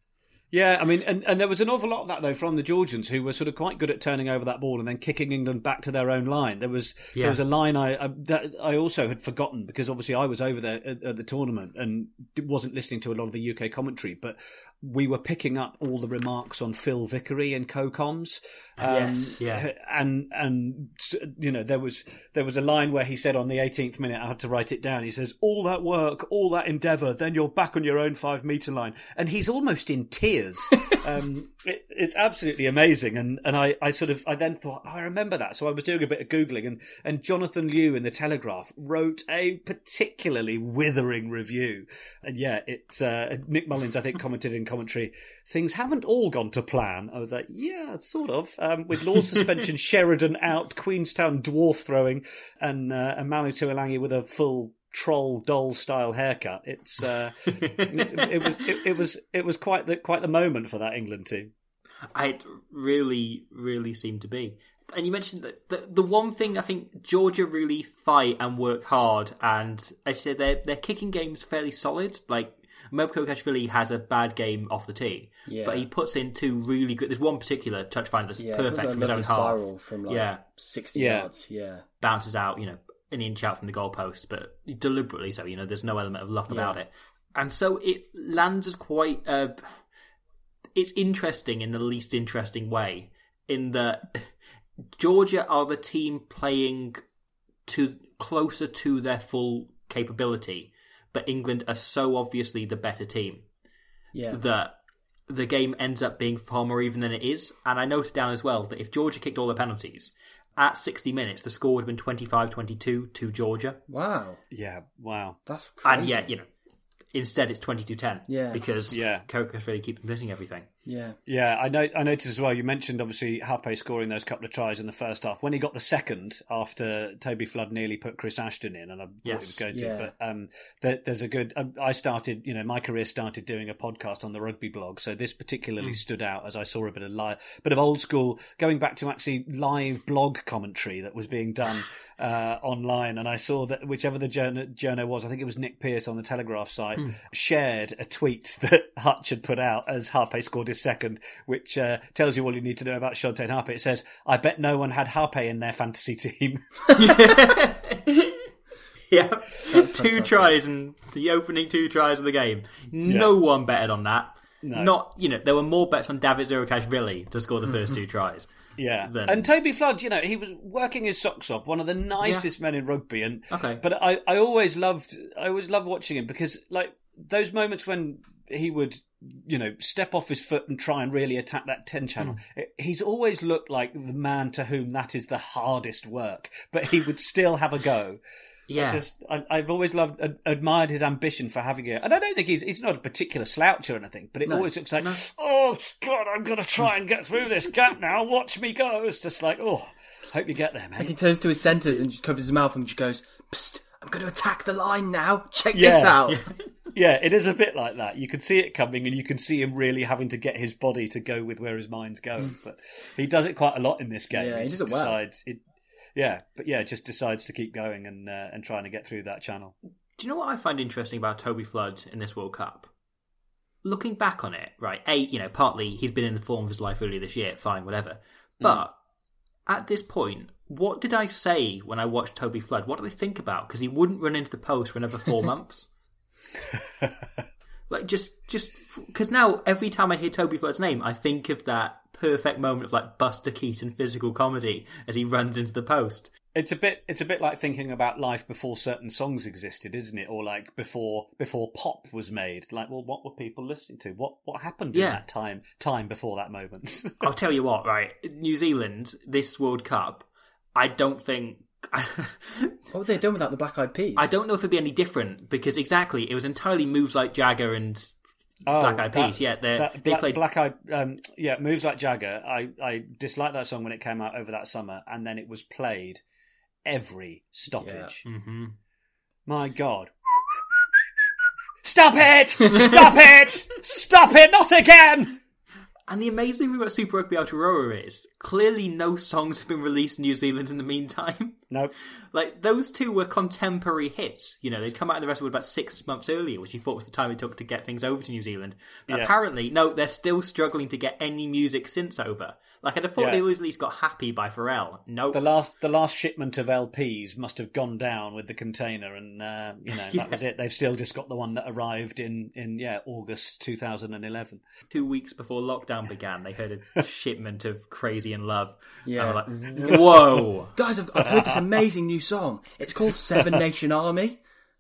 D: Yeah, I mean, and, and there was an awful lot of that, though, from the Georgians, who were sort of quite good at turning over that ball and then kicking England back to their own line. There was yeah. there was a line I I, that I also had forgotten, because obviously I was over there at, at the tournament and wasn't listening to a lot of the U K commentary, but we were picking up all the remarks on Phil Vickery and Co-Coms. Um,
C: yes, yeah.
D: And, and, you know, there was, there was a line where he said on the eighteenth minute, I had to write it down. He says, all that work, all that endeavour, then you're back on your own five metre line. And he's almost in tears. um, it, it's absolutely amazing. And, and I, I sort of, I then thought, oh, I remember that. So I was doing a bit of Googling, and, and Jonathan Liu in the Telegraph wrote a particularly withering review. And yeah, it, uh, Nick Mullins, I think, commented in commentary, things haven't all gone to plan. I was like, yeah, sort of. Um, with law suspension, Sheridan out, Queenstown dwarf throwing, and, uh, and Manu Tuilangi with a full troll doll style haircut. It's uh, it, it was it, it was it was quite the quite the moment for that England team.
C: It really, really seemed to be. And you mentioned that the, the one thing I think Georgia really fight and work hard, and as you said, their their kicking game's fairly solid. Like, Mob Kokashvili has a bad game off the tee, yeah. but he puts in two really good. There's one particular touch finder that's yeah, perfect from his own
E: spiral
C: half.
E: From like
C: yeah,
E: sixty
D: yeah.
E: yards. Yeah,
C: bounces out, you know, an inch out from the goalpost, but deliberately so. You know, there's no element of luck yeah. about it, and so it lands as quite. Uh, it's interesting in the least interesting way, in that Georgia are the team playing to closer to their full capability. But England are so obviously the better team
E: yeah.
C: that the game ends up being far more even than it is. And I noted down as well that if Georgia kicked all the penalties, at sixty minutes, the score would have been twenty-five twenty-two to Georgia.
E: Wow.
D: Yeah, wow.
E: That's crazy.
C: And yet, you know, instead it's twenty-two ten.
E: Yeah.
C: Because
D: yeah.
C: Kokashvili keeps missing everything.
E: Yeah.
D: Yeah, I know. I noticed as well, you mentioned obviously Hape scoring those couple of tries in the first half. When he got the second after Toby Flood nearly put Chris Ashton in, and I thought
C: yes.
D: he was going to,
E: yeah.
D: but um, there, there's a good... Um, I started, you know, my career started doing a podcast on the rugby blog, so this particularly mm. stood out as I saw a bit of live, bit of old school, going back to actually live blog commentary that was being done uh, online, and I saw that whichever the journo, journo was, I think it was Nick Pearce on the Telegraph site, mm. shared a tweet that Hutch had put out as Hape scored his second, which uh, tells you all you need to know about Shontane Hape. It says, I bet no one had Hape in their fantasy team.
C: yeah, That's two fantastic. tries and the opening two tries of the game. No yeah. one betted on that. No. Not, you know, there were more bets on David Zurikashvili to score the first two tries.
D: Yeah,
C: than...
D: and Toby Flood, you know, he was working his socks off, one of the nicest yeah. men in rugby, and
C: okay.
D: but I, I always loved, I always loved watching him because, like, those moments when he would, you know, step off his foot and try and really attack that ten channel. Mm. He's always looked like the man to whom that is the hardest work, but he would still have a go.
C: Yeah,
D: I just, I, I've always loved, ad, admired his ambition for having it, and I don't think he's he's not a particular slouch or anything, but it no. always looks like, no. oh God, I'm going to try and get through this gap now. Watch me go. It's just like, oh, hope you get there, man.
E: And he turns to his centres and just covers his mouth and just goes, Psst, I'm going to attack the line now. Check
D: yeah.
E: this out.
D: Yeah. Yeah, it is a bit like that. You can see it coming, and you can see him really having to get his body to go with where his mind's going. But he does it quite a lot in this game.
E: Yeah, he,
D: he
E: does it well.
D: Decides it, yeah, but yeah, just decides to keep going and uh, and trying to get through that channel.
C: Do you know what I find interesting about Toby Flood in this World Cup? Looking back on it, right? A, you know, partly he's been in the form of his life earlier this year. Fine, whatever. But mm. at this point, what did I say when I watched Toby Flood? What did I think about? Because he wouldn't run into the post for another four months. Like, just, just, because now every time I hear Toby Flood's name, I think of that perfect moment of like Buster Keaton physical comedy as he runs into the post.
D: It's a bit, it's a bit like thinking about life before certain songs existed, isn't it? Or like before, before pop was made. Like, well, what were people listening to? What, what happened in
C: yeah.
D: that time, time before that moment?
C: I'll tell you what, right? New Zealand, this World Cup, I don't think.
E: What were they doing without the Black Eyed Peas?
C: I don't know if it'd be any different because exactly it was entirely Moves Like Jagger and oh, Black Eyed Peas. Yeah,
D: that,
C: they
D: Black,
C: played
D: Black Eyed. Um, yeah, Moves Like Jagger. I I disliked that song when it came out over that summer, and then it was played every stoppage.
C: Yeah. Mm-hmm.
D: My God! Stop it! Stop it! Stop it! Not again!
C: And the amazing thing about Super Rugby Aotearoa is, clearly no songs have been released in New Zealand in the meantime.
D: Nope.
C: Like, those two were contemporary hits. You know, they'd come out in the rest of it about six months earlier, which you thought was the time it took to get things over to New Zealand. But yeah. apparently, no, they're still struggling to get any music since over. Like, I'd have thought
D: Yeah.
C: they would at least got Happy by Pharrell. Nope.
D: The last, the last shipment of L Ps must have gone down with the container, and uh, you know
C: Yeah.
D: that was it. They've still just got the one that arrived in, in yeah August two thousand eleven.
C: Two weeks before lockdown began, they heard a shipment of Crazy in Love.
E: Yeah.
C: And were like, whoa.
E: Guys, I've, I've heard this amazing new song. It's called Seven Nation Army.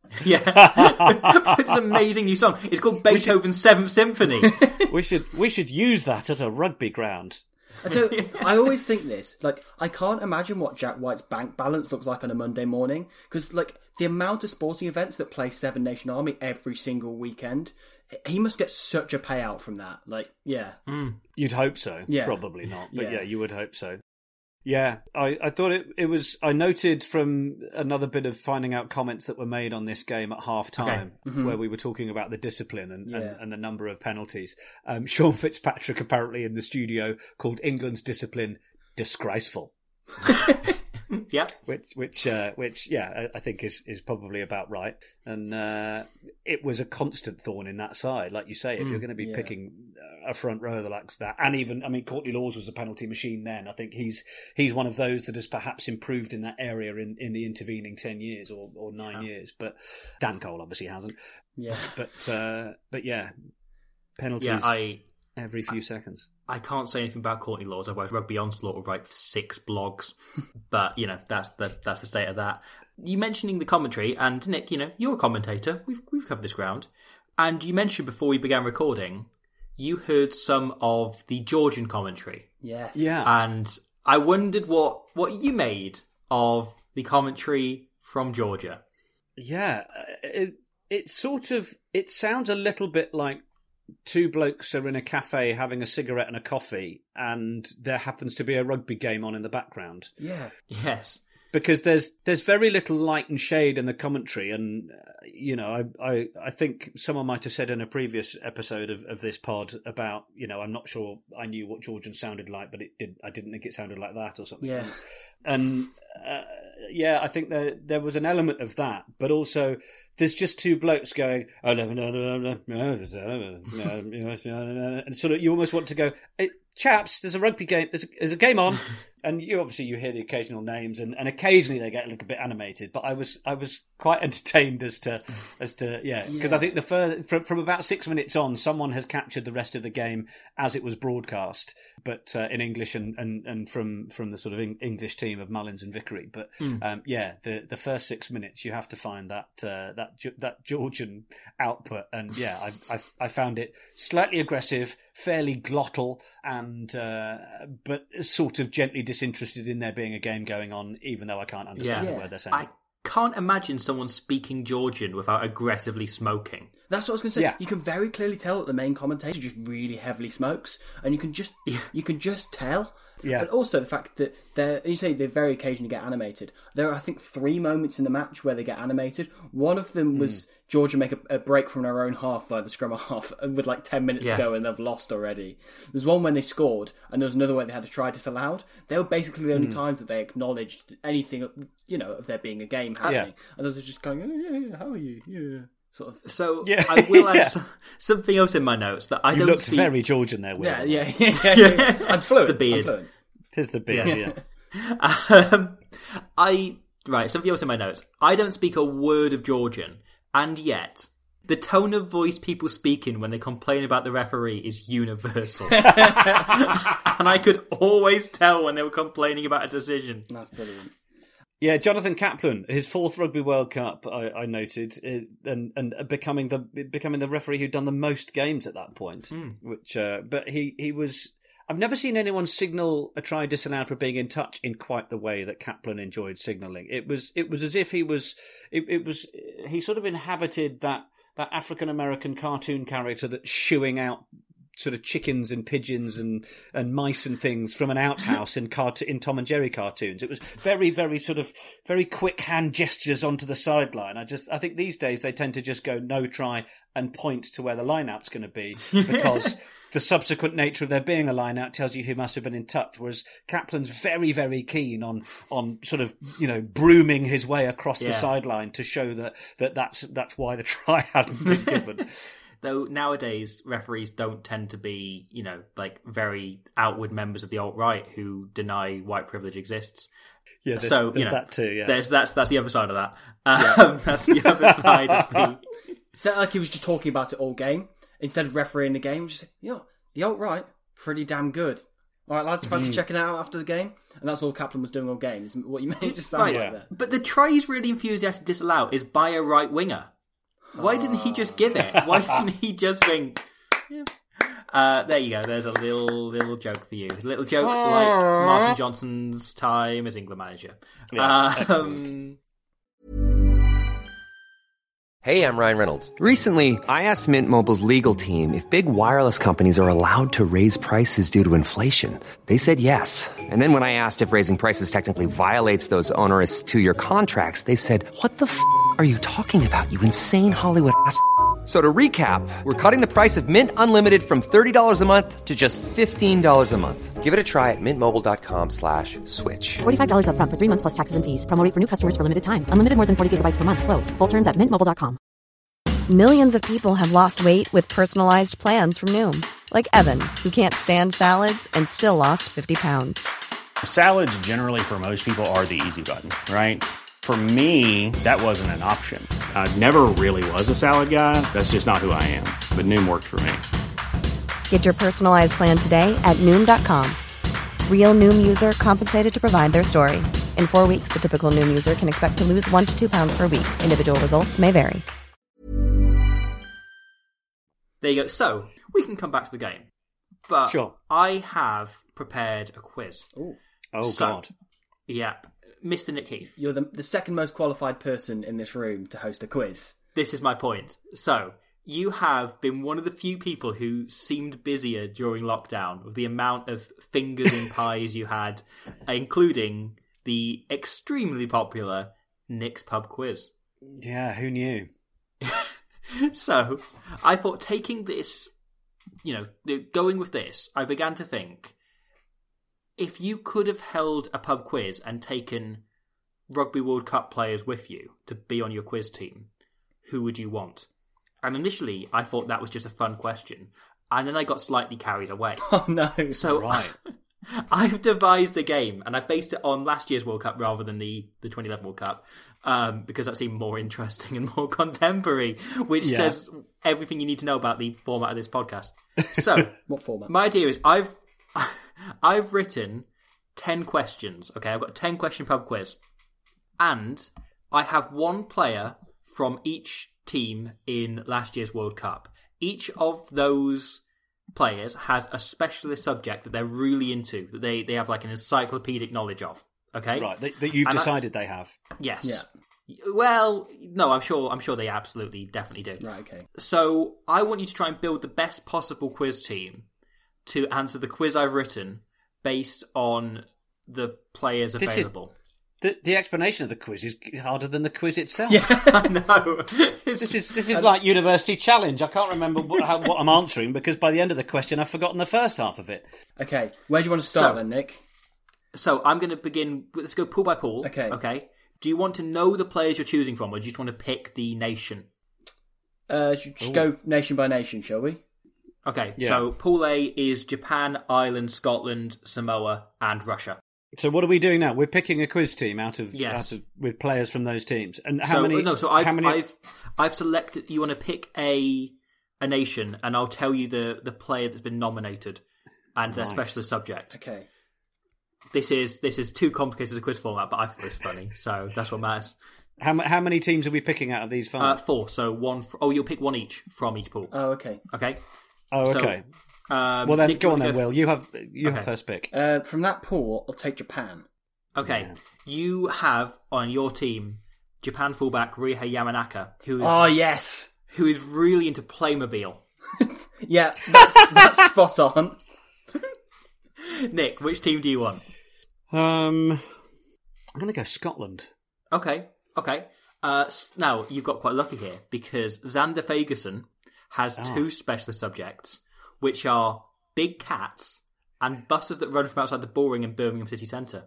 C: Yeah. It's an amazing new song. It's called Beethoven's Seventh Symphony.
D: We should we should use that at a rugby ground.
E: I, do, I always think this, like, I can't imagine what Jack White's bank balance looks like on a Monday morning, because, like, the amount of sporting events that play Seven Nation Army every single weekend, he must get such a payout from that. Like, yeah.
C: Mm.
D: You'd hope so.
E: Yeah.
D: Probably not, but
E: Yeah.
D: yeah, you would hope so. Yeah, I, I thought it, it was... I noted from another bit of finding out comments that were made on this game at half-time,
C: Okay.
E: Mm-hmm.
D: where we were talking about the discipline and,
E: Yeah.
D: and, and the number of penalties. Um, Sean Fitzpatrick apparently in the studio called England's discipline disgraceful.
C: Yeah.
D: Which, which, uh, which, yeah, I, I think is, is probably about right. And uh, it was a constant thorn in that side, like you say. If you're going to be
E: yeah.
D: picking a front row that likes that, and even, I mean, Courtney Laws was a penalty machine then. I think he's he's one of those that has perhaps improved in that area in, in the intervening ten years or, or nine
C: Yeah.
D: years. But Dan Cole obviously hasn't.
E: Yeah.
D: But uh, but yeah, penalties
C: Yeah, I...
D: every few seconds.
C: I can't say anything about Courtney Laws, otherwise Rugby Onslaught will write six blogs. But, you know, that's the that's the state of that. You mentioning the commentary, and Nick, you know, you're a commentator. We've we've covered this ground. And you mentioned before we began recording, you heard some of the Georgian commentary.
E: Yes.
D: Yeah.
C: And I wondered what, what you made of the commentary from Georgia.
D: Yeah, it, it sort of, it sounds a little bit like two blokes are in a cafe having a cigarette and a coffee, and there happens to be a rugby game on in the background.
E: Yeah.
C: Yes.
D: Because there's there's very little light and shade in the commentary, and uh, you know I, I I think someone might have said in a previous episode of, of this pod about, you know, I'm not sure I knew what Georgian sounded like, but it did I didn't think it sounded like that or something.
E: Yeah.
D: And uh, yeah, I think there there was an element of that, but also there's just two blokes going, oh, no, no, no, no, no, no, and sort of you almost want to go, hey, chaps, there's a rugby game, there's a, there's a game on, and you obviously you hear the occasional names, and, and occasionally they get a little bit animated, but I was I was quite entertained as to as to yeah, because
E: Yeah.
D: I think the first from, from about six minutes on, someone has captured the rest of the game as it was broadcast, but uh, in English and, and, and from from the sort of Eng- English team of Mullins and Vickery. But um, yeah, the the first six minutes you have to find that uh, that Ge- that Georgian output, and yeah, I, I I found it slightly aggressive, fairly glottal, and uh, but sort of gently disinterested in there being a game going on, even though I can't understand
C: Yeah.
D: the word they're saying.
C: I can't imagine someone speaking Georgian without aggressively smoking.
E: That's what I was going to say.
D: Yeah.
E: You can very clearly tell that the main commentator just really heavily smokes, and you can just you can just tell.
D: Yeah.
E: But also the fact that they're, you say they very occasionally get animated. There are, I think, three moments in the match where they get animated. One of them was Georgia make a, a break from their own half by the scrum half, and with like ten minutes
C: Yeah.
E: to go, and they've lost already. There's one when they scored, and there was another where they had to try disallowed. They were basically the only times that they acknowledged anything, you know, of there being a game happening. And those are just going, oh, yeah, yeah, how are you? Yeah. Sort of.
C: So
D: Yeah.
C: I will add
D: Yeah.
C: some, something else in my notes that I
D: you
C: don't
D: looked
C: speak...
D: very Georgian there, Will.
E: Yeah, yeah, yeah. yeah. I'm fluent.
C: It's the beard.
E: I'm fluent.
D: Tis the beard, yeah.
C: Um, I right something else in my notes. I don't speak a word of Georgian, and yet the tone of voice people speak in when they complain about the referee is universal, and I could always tell when they were complaining about a decision.
E: That's brilliant.
D: Yeah, Jonathan Kaplan, his fourth Rugby World Cup, I, I noted, uh, and and becoming the becoming the referee who'd done the most games at that point.
C: Mm.
D: Which, uh, but he he was. I've never seen anyone signal a try disallowed for being in touch in quite the way that Kaplan enjoyed signalling. It was it was as if he was it, it was he sort of inhabited that that African American cartoon character that's shooing out sort of chickens and pigeons and, and mice and things from an outhouse in cart- in Tom and Jerry cartoons. It was very, very sort of very quick hand gestures onto the sideline. I just I think these days they tend to just go no try and point to where the line-out's going to be, because the subsequent nature of there being a line-out tells you who must have been in touch, whereas Kaplan's very, very keen on on sort of, you know, brooming his way across
C: Yeah.
D: the sideline to show that, that that's, that's why the try hadn't been given.
C: Though nowadays referees don't tend to be, you know, like very outward members of the alt-right who deny white privilege exists.
D: Yeah, there's,
C: so
D: there's
C: you know,
D: that too. Yeah,
C: there's that's that's the other side of that. Um, that's the other side of the.
E: It's not like he was just talking about it all game. Instead of refereeing the game, just you know, the alt-right, pretty damn good. All right, lads, fancy checking it out after the game? And that's all Kaplan was doing all game, is what you made it just sound
C: Right,
E: like
C: yeah.
E: that.
C: But the try he's really enthusiastic to disallow is by a right winger. Why didn't he just give it? Why didn't he just think? Yeah. Uh, there you go. There's a little little joke for you. A little joke like Martin Johnson's time as England manager.
D: Yeah,
C: um,
F: Hey, I'm Ryan Reynolds. Recently, I asked Mint Mobile's legal team if big wireless companies are allowed to raise prices due to inflation. They said yes. And then when I asked if raising prices technically violates those onerous two-year contracts, they said, "What the f*** are you talking about, you insane Hollywood ass f- So to recap, we're cutting the price of Mint Unlimited from thirty dollars a month to just fifteen dollars a month. Give it a try at mintmobile.com slash switch.
G: forty-five dollars up front for three months plus taxes and fees. Promo rate for new customers for limited time. Unlimited more than forty gigabytes per month. Slows full terms at mint mobile dot com.
H: Millions of people have lost weight with personalized plans from Noom. Like Evan, who can't stand salads and still lost fifty pounds.
I: Salads generally for most people are the easy button, right? For me, that wasn't an option. I never really was a salad guy. That's just not who I am. But Noom worked for me.
H: Get your personalized plan today at Noom dot com. Real Noom user compensated to provide their story. In four weeks, the typical Noom user can expect to lose one to two pounds per week. Individual results may vary.
C: there you go. So we can come back to the game, but
D: Sure.
C: I have prepared a quiz.
E: Ooh.
D: Oh
C: So-
D: God.
C: Yep, Mister Nick Heath.
E: You're the, the second most qualified person in this room to host a quiz.
C: This is my point. So, you have been one of the few people who seemed busier during lockdown with the amount of fingers in pies you had, including the extremely popular Nick's Pub Quiz.
D: Yeah, who knew?
C: So, I thought taking this, you know, going with this, I began to think, if you could have held a pub quiz and taken Rugby World Cup players with you to be on your quiz team, who would you want? And initially, I thought that was just a fun question. And then I got slightly carried away.
E: Oh, no.
C: So
D: Right.
C: I've devised a game, and I based it on last year's World Cup rather than the, the twenty eleven World Cup, um, because that seemed more interesting and more contemporary, which
D: Yeah.
C: says everything you need to know about the format of this podcast. So,
E: What format?
C: my idea is I've I've written ten questions. Okay, I've got a ten question pub quiz, and I have one player from each team in last year's World Cup. Each of those players has a specialist subject that they're really into, that they, they have like an encyclopedic knowledge of. Okay,
D: Right, that, that you've
C: And I-
D: decided they have.
C: yes,
E: Yeah.
C: Well, no, I'm sure. I'm sure they absolutely, definitely do.
E: Right, okay.
C: So I want you to try and build the best possible quiz team to answer the quiz I've written based on the players
D: This is-
C: available.
D: The, the explanation of the quiz is harder than the quiz itself.
C: Yeah, I know. It's-
D: This is this is like University Challenge. I can't remember what, how, what I'm answering because by the end of the question I've forgotten the first half of it.
E: Okay, where do you want to start
C: So-
E: then, Nick?
C: So I'm going to begin. Let's go pool by pool.
E: Okay.
C: Okay. Do you want to know the players you're choosing from, or do you just want to pick the nation?
E: Uh, should just go nation by nation, shall we?
C: Okay.
D: Yeah.
C: So pool A is Japan, Ireland, Scotland, Samoa, and Russia.
D: So what are we doing now? We're picking a quiz team out of,
C: Yes.
D: out of with players from those teams. And how
C: so,
D: many?
C: No. So I've
D: how many?
C: I've I've selected. You want to pick a a nation, and I'll tell you the the player that's been nominated and their
D: Right.
C: specialist subject.
E: Okay.
C: This is this is too complicated as a quiz format, but I thought it was funny, so that's what matters.
D: How ma- how many teams are we picking out of these five?
C: Uh, four. So one. Fr- oh, you'll pick one each from each pool.
E: Oh, okay.
C: Okay.
D: oh,
C: so,
D: okay.
C: Um,
D: well then,
C: Nick, do you
D: go on
C: wanna
D: then, Will. You have you have
C: Okay.
D: first pick.
E: Uh, from that pool, I'll take Japan.
C: Okay, you have on your team Japan fullback Ryohei Yamanaka, who is
E: Oh, yes.
C: who is really into Playmobil.
E: Yeah, that's, that's spot on.
C: Nick, which team do you want?
D: Um, I'm going to go Scotland.
C: Okay, okay. Uh, s- now you've got quite lucky here because Xander Fagerson has
D: Ah.
C: two specialist subjects, which are big cats and buses that run from outside the Bullring in Birmingham City Centre.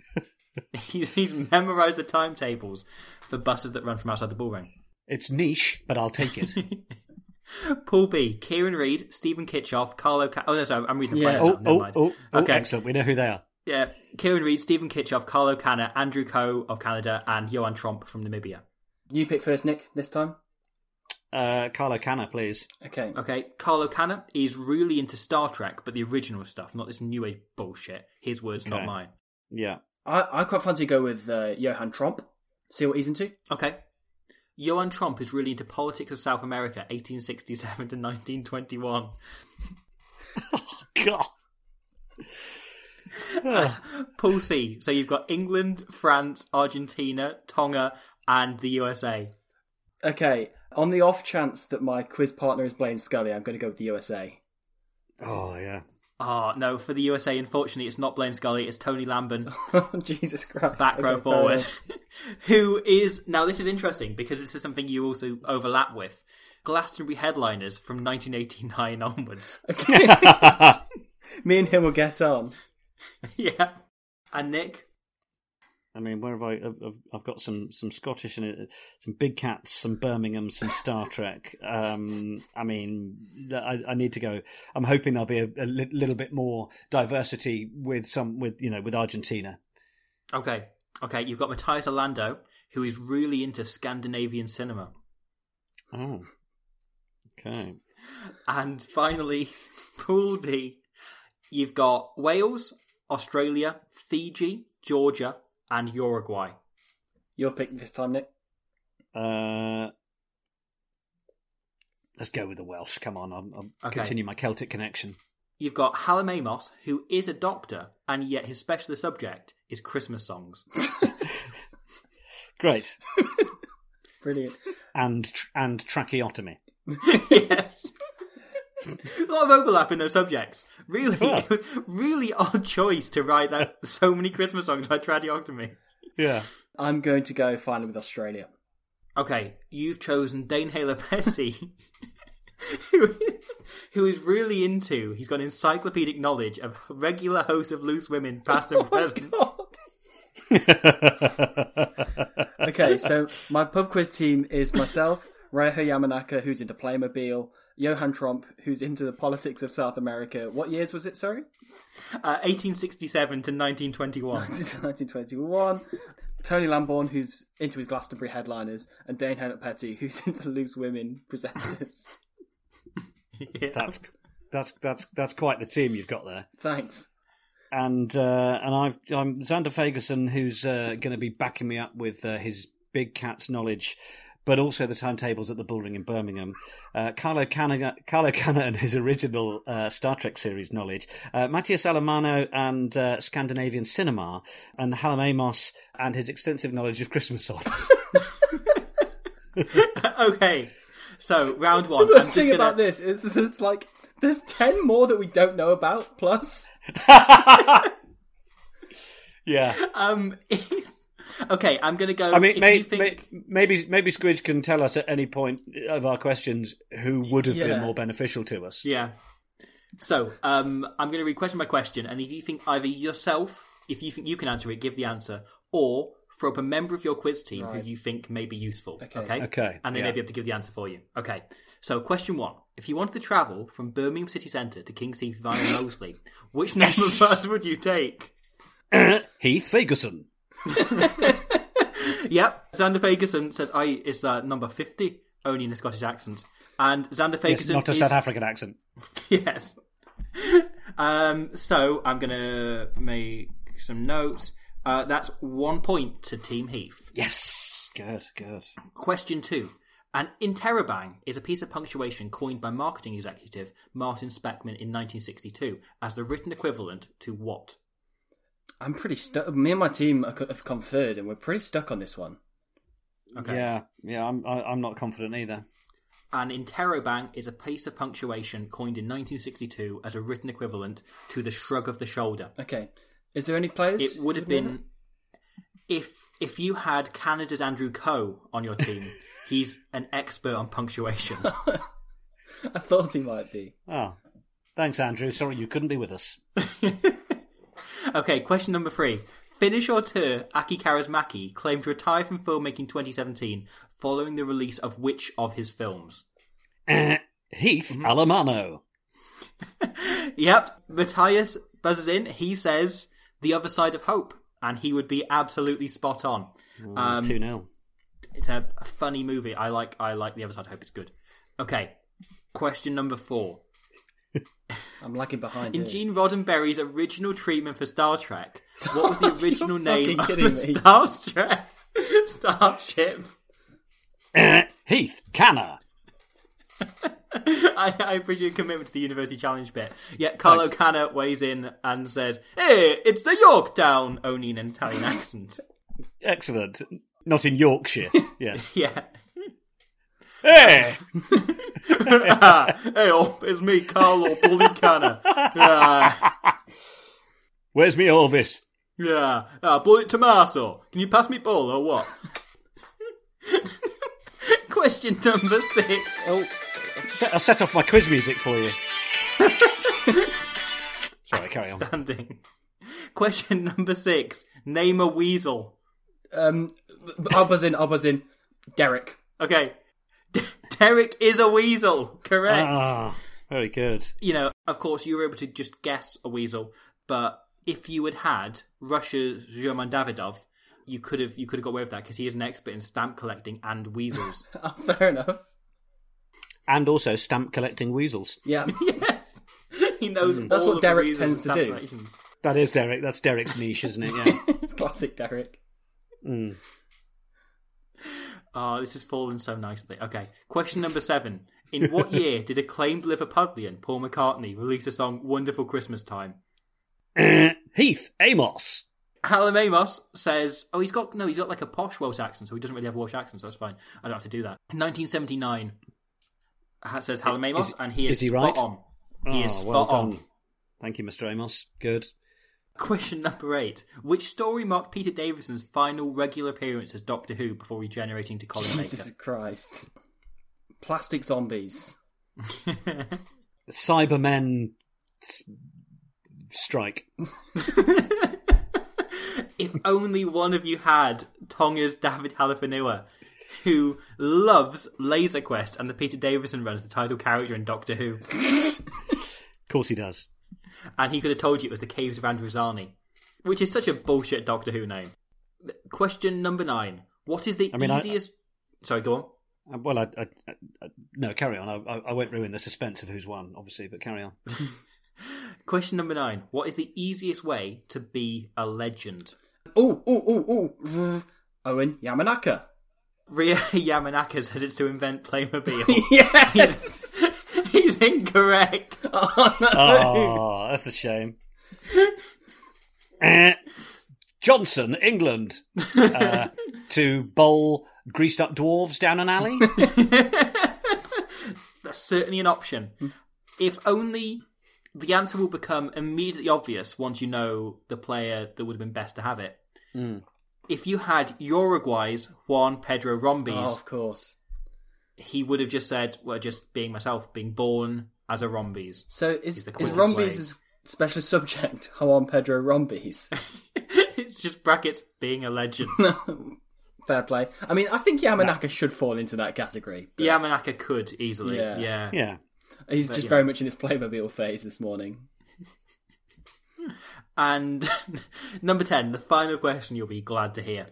C: he's he's memorised the timetables for buses that run from outside the Bullring.
D: It's niche, but I'll take it.
C: Pool B, Kieran Reid, Stephen Kitchoff, Carlo... Ca- oh, no, sorry, I'm reading the
E: Yeah.
C: players
D: Oh,
C: now. Never
D: oh,
C: mind.
D: oh, oh,
C: Okay.
D: excellent. We know who they are.
C: Yeah, Kieran Reid, Stephen Kitchoff, Carlo Canna, Andrew Coe of Canada, and Johan Tromp from Namibia.
E: You pick first, Nick, this time?
D: Uh, Carlo Canna, please.
E: Okay.
C: Okay, Carlo Canna is really into Star Trek, but the original stuff, not this new age bullshit. His words,
D: Okay.
C: not mine.
D: Yeah.
E: I, I quite fancy go with uh, Johan Tromp. See what he's into.
C: Okay. Johan Tromp is really into politics of South America, eighteen sixty-seven to nineteen twenty-one.
D: God. Oh.
C: Pool C. So you've got England, France, Argentina, Tonga, and the U S A.
E: Okay, on the off chance that my quiz partner is Blaine Scully, I'm going to go with the U S A.
D: Oh, yeah.
C: Oh, no, for the U S A, unfortunately, it's not Blaine Scully, it's Tony Lambon,
E: Jesus Christ.
C: back row
E: Okay,
C: forward,
E: fair
C: who is... Now, this is interesting, because this is something you also overlap with. Glastonbury headliners from nineteen eighty-nine onwards.
E: enough. Me and him will get on.
C: Yeah. And Nick?
D: I mean, where have I? I've, I've got some, some Scottish and uh, some Big Cats, some Birmingham, some Star Trek. Um, I mean, I, I need to go. I'm hoping there'll be a, a li- little bit more diversity with some, with you know, with Argentina.
C: Okay. Okay, you've got Matthias Orlando, who is really into Scandinavian cinema.
D: Oh, okay.
C: And finally, Pool D, you've got Wales, Australia, Fiji, Georgia, and Uruguay.
E: Your pick this time, Nick.
D: Uh, let's go with the Welsh. Come on, I'll, I'll
C: Okay.
D: continue my Celtic connection.
C: You've got Hallam Amos, who is a doctor, and yet his specialist subject is Christmas songs.
D: Great.
E: Brilliant.
D: And tr- and tracheotomy.
C: Yes. A lot of overlap in those subjects. Really, it was really odd choice to write out so many Christmas songs by tracheotomy.
D: Yeah.
E: I'm going to go finally with Australia.
C: Okay, you've chosen Dane Haylor-Petty, who, who is really into, he's got encyclopedic knowledge of regular hosts of Loose Women, past and present.
E: Okay, so my pub quiz team is myself, Raiho Yamanaka, who's into Playmobil, Johan Tromp, who's into the politics of South America. What years was it, sorry?
C: Uh, eighteen sixty-seven to nineteen twenty-one.
E: nineteen twenty-one. Tony Lamborn, who's into his Glastonbury headliners, and Dane Haylor-Petty, who's into Loose Women presenters.
C: Yeah.
D: That's that's that's that's quite the team you've got there.
E: Thanks.
D: And uh, and I've I'm Xander Fagerson, who's uh, going to be backing me up with uh, his Big Cats knowledge, but also the timetables at the Bullring in Birmingham. Uh, Carlo Canna, Carlo Canna and his original uh, Star Trek series knowledge. Uh, Matthias Alamano and uh, Scandinavian cinema, and Hallam Amos and his extensive knowledge of Christmas songs.
C: Okay, so round one.
E: The
C: I'm
E: worst
C: just
E: thing
C: gonna...
E: about this is it's like there's ten more that we don't know about. Plus,
D: Yeah.
C: Um. Okay, I'm gonna go.
D: I mean,
C: if
D: may,
C: you think...
D: may, maybe maybe Squidge can tell us at any point of our questions who would have
E: Yeah.
D: been more beneficial to us.
C: Yeah. So, um, I'm going to read question by question, and if you think either yourself, if you think you can answer it, give the answer, or throw up a member of your quiz team
E: Right.
C: who you think may be useful.
E: Okay.
C: Okay.
D: Okay,
C: And they
D: yeah.
C: may be able to give the answer for you. Okay. So, question one: if you wanted to travel from Birmingham city centre to King's Heath via Moseley, which name of bus would you take?
D: Heath Fagerson.
C: Yep. Xander Fagerson says, "I is that number fifty?" Only in a Scottish accent. And Xander Fagerson
D: Yes, not a
C: is
D: South African accent.
C: yes. Um. So I'm gonna make some notes. Uh, that's one point to Team Heath.
D: Yes. Good, good.
C: Question two. An interrobang is a piece of punctuation coined by marketing executive Martin Speckman in nineteen sixty-two as the written equivalent to what?
E: I'm pretty stuck. Me and my team are- have come third, and we're pretty stuck on this one.
C: Okay.
D: Yeah, yeah. I'm I, I'm not confident either.
C: An interrobang is a piece of punctuation coined in nineteen sixty-two as a written equivalent to the shrug of the shoulder.
E: Okay. Is there any players?
C: It would have
E: who know
C: been if if you had Canada's Andrew Coe on your team. He's an expert on punctuation.
E: that? I thought he might be.
D: Oh, thanks, Andrew. Sorry you couldn't be with us.
C: Okay, question number three. Finnish auteur Aki Kaurismäki claimed to retire from filmmaking twenty seventeen following the release of which of his films?
D: Eh, Heath mm-hmm. Alamano.
C: Yep, Matthias buzzes in. He says The Other Side of Hope, and he would be absolutely spot on. Um,
D: two nil.
C: It's a, a funny movie. I like I like The Other Side of Hope. It's good. Okay, question number four.
E: I'm lagging behind.
C: In
E: here.
C: Gene Roddenberry's original treatment for Star Trek, what was the original name of
E: kidding
C: the
E: me.
C: Star Trek starship?
D: Heath Canna.
C: I, I appreciate your commitment to the University Challenge bit. Yeah, Carlo
D: Thanks.
C: Canna weighs in and says, "Hey, it's the Yorktown," only in an Italian accent.
D: Excellent. Not in Yorkshire. Yeah.
C: Yeah.
D: Hey!
C: ah, hey, oh, it's me, Carlo Policana. Yeah.
D: Where's me Elvis?
C: Yeah. Ah, Bullet Tommaso. Can you pass me ball or what? Question number six.
D: Oh, I'll set off my quiz music for you. Sorry, carry on.
C: Standing. Question number six. Name a weasel.
E: Um, I'll buzz in. I'll buzz in. Derek.
C: Okay. Derek is a weasel. Correct.
D: Ah, very good.
C: You know, of course, you were able to just guess a weasel, but if you had had Russia's German Davidov, you could have you could have got away with that because he is an expert in stamp collecting and weasels.
E: Oh, fair enough.
D: And also stamp collecting weasels.
E: Yeah.
C: Yes. He knows
D: Mm.
E: That's
C: all
E: what
C: of the
E: Derek
C: weasels
E: tends
C: and
E: to
C: stamp
E: do.
C: collections.
D: That is Derek. That's Derek's niche, isn't it? Yeah.
E: It's classic Derek.
D: Mm.
C: Oh, this has fallen so nicely. Okay, question number seven. In what year did acclaimed Liverpudlian Paul McCartney release the song Wonderful Christmas Time?
D: Heath Amos.
C: Hallam Amos says, oh, he's got, no, he's got like a posh Welsh accent, so he doesn't really have a Welsh accent, so that's fine. I don't have to do that. nineteen seventy-nine, says Hallam Amos,
D: Is-
C: and he is,
D: is he
C: spot
D: right?
C: on. He
D: Oh,
C: is spot
D: well
C: on.
D: done. Thank you, Mister Amos. Good.
C: Question number eight. Which story marked Peter Davison's final regular appearance as Doctor Who before regenerating to Colin
E: Jesus Christ. Plastic zombies.
C: Baker?
D: Cybermen s- strike.
C: If only one of you had Tonga's David Halafanua, who loves Laser Quest and the Peter Davison run as the title character in Doctor Who.
D: Of course he does.
C: And he could have told you it was the Caves of Androzani, which is such a bullshit Doctor Who name. Question number nine. What is the
D: I mean, I-
C: easiest... Sorry, go on.
D: Uh, Well, I, I, I, no, carry on. I, I, I won't ruin the suspense of who's won, obviously, but carry on.
C: Question number nine. What is the easiest way to be a legend?
E: Oh, oh, oh, oh. Owen Yamanaka.
C: Ria Yamanaka says it's to invent Playmobil.
E: Yes!
C: He's, he's incorrect.
E: Oh, no.
D: Oh, that's a shame. Eh, Johnson, England, uh, to bowl greased up dwarves down an alley.
C: That's certainly an option. If only the answer will become immediately obvious once you know the player that would have been best to have it.
D: Mm.
C: If you had Uruguay's Juan Pedro Rombis,
E: Oh, of course.
C: he would have just said, well, just being myself, being born as a Rombis.
E: So is,
C: Is
E: is,
C: the quickest
E: Rombis' special subject Juan Pedro Rombis?
C: It's just brackets, being a legend.
E: Fair play. I mean, I think Yamanaka should fall into that category. but
C: Yamanaka could easily,
E: Yeah.
C: yeah.
D: Yeah.
E: He's
C: But,
E: just
C: yeah.
E: very much in his Playmobil phase this morning.
C: And number ten, the final question you'll be glad to hear.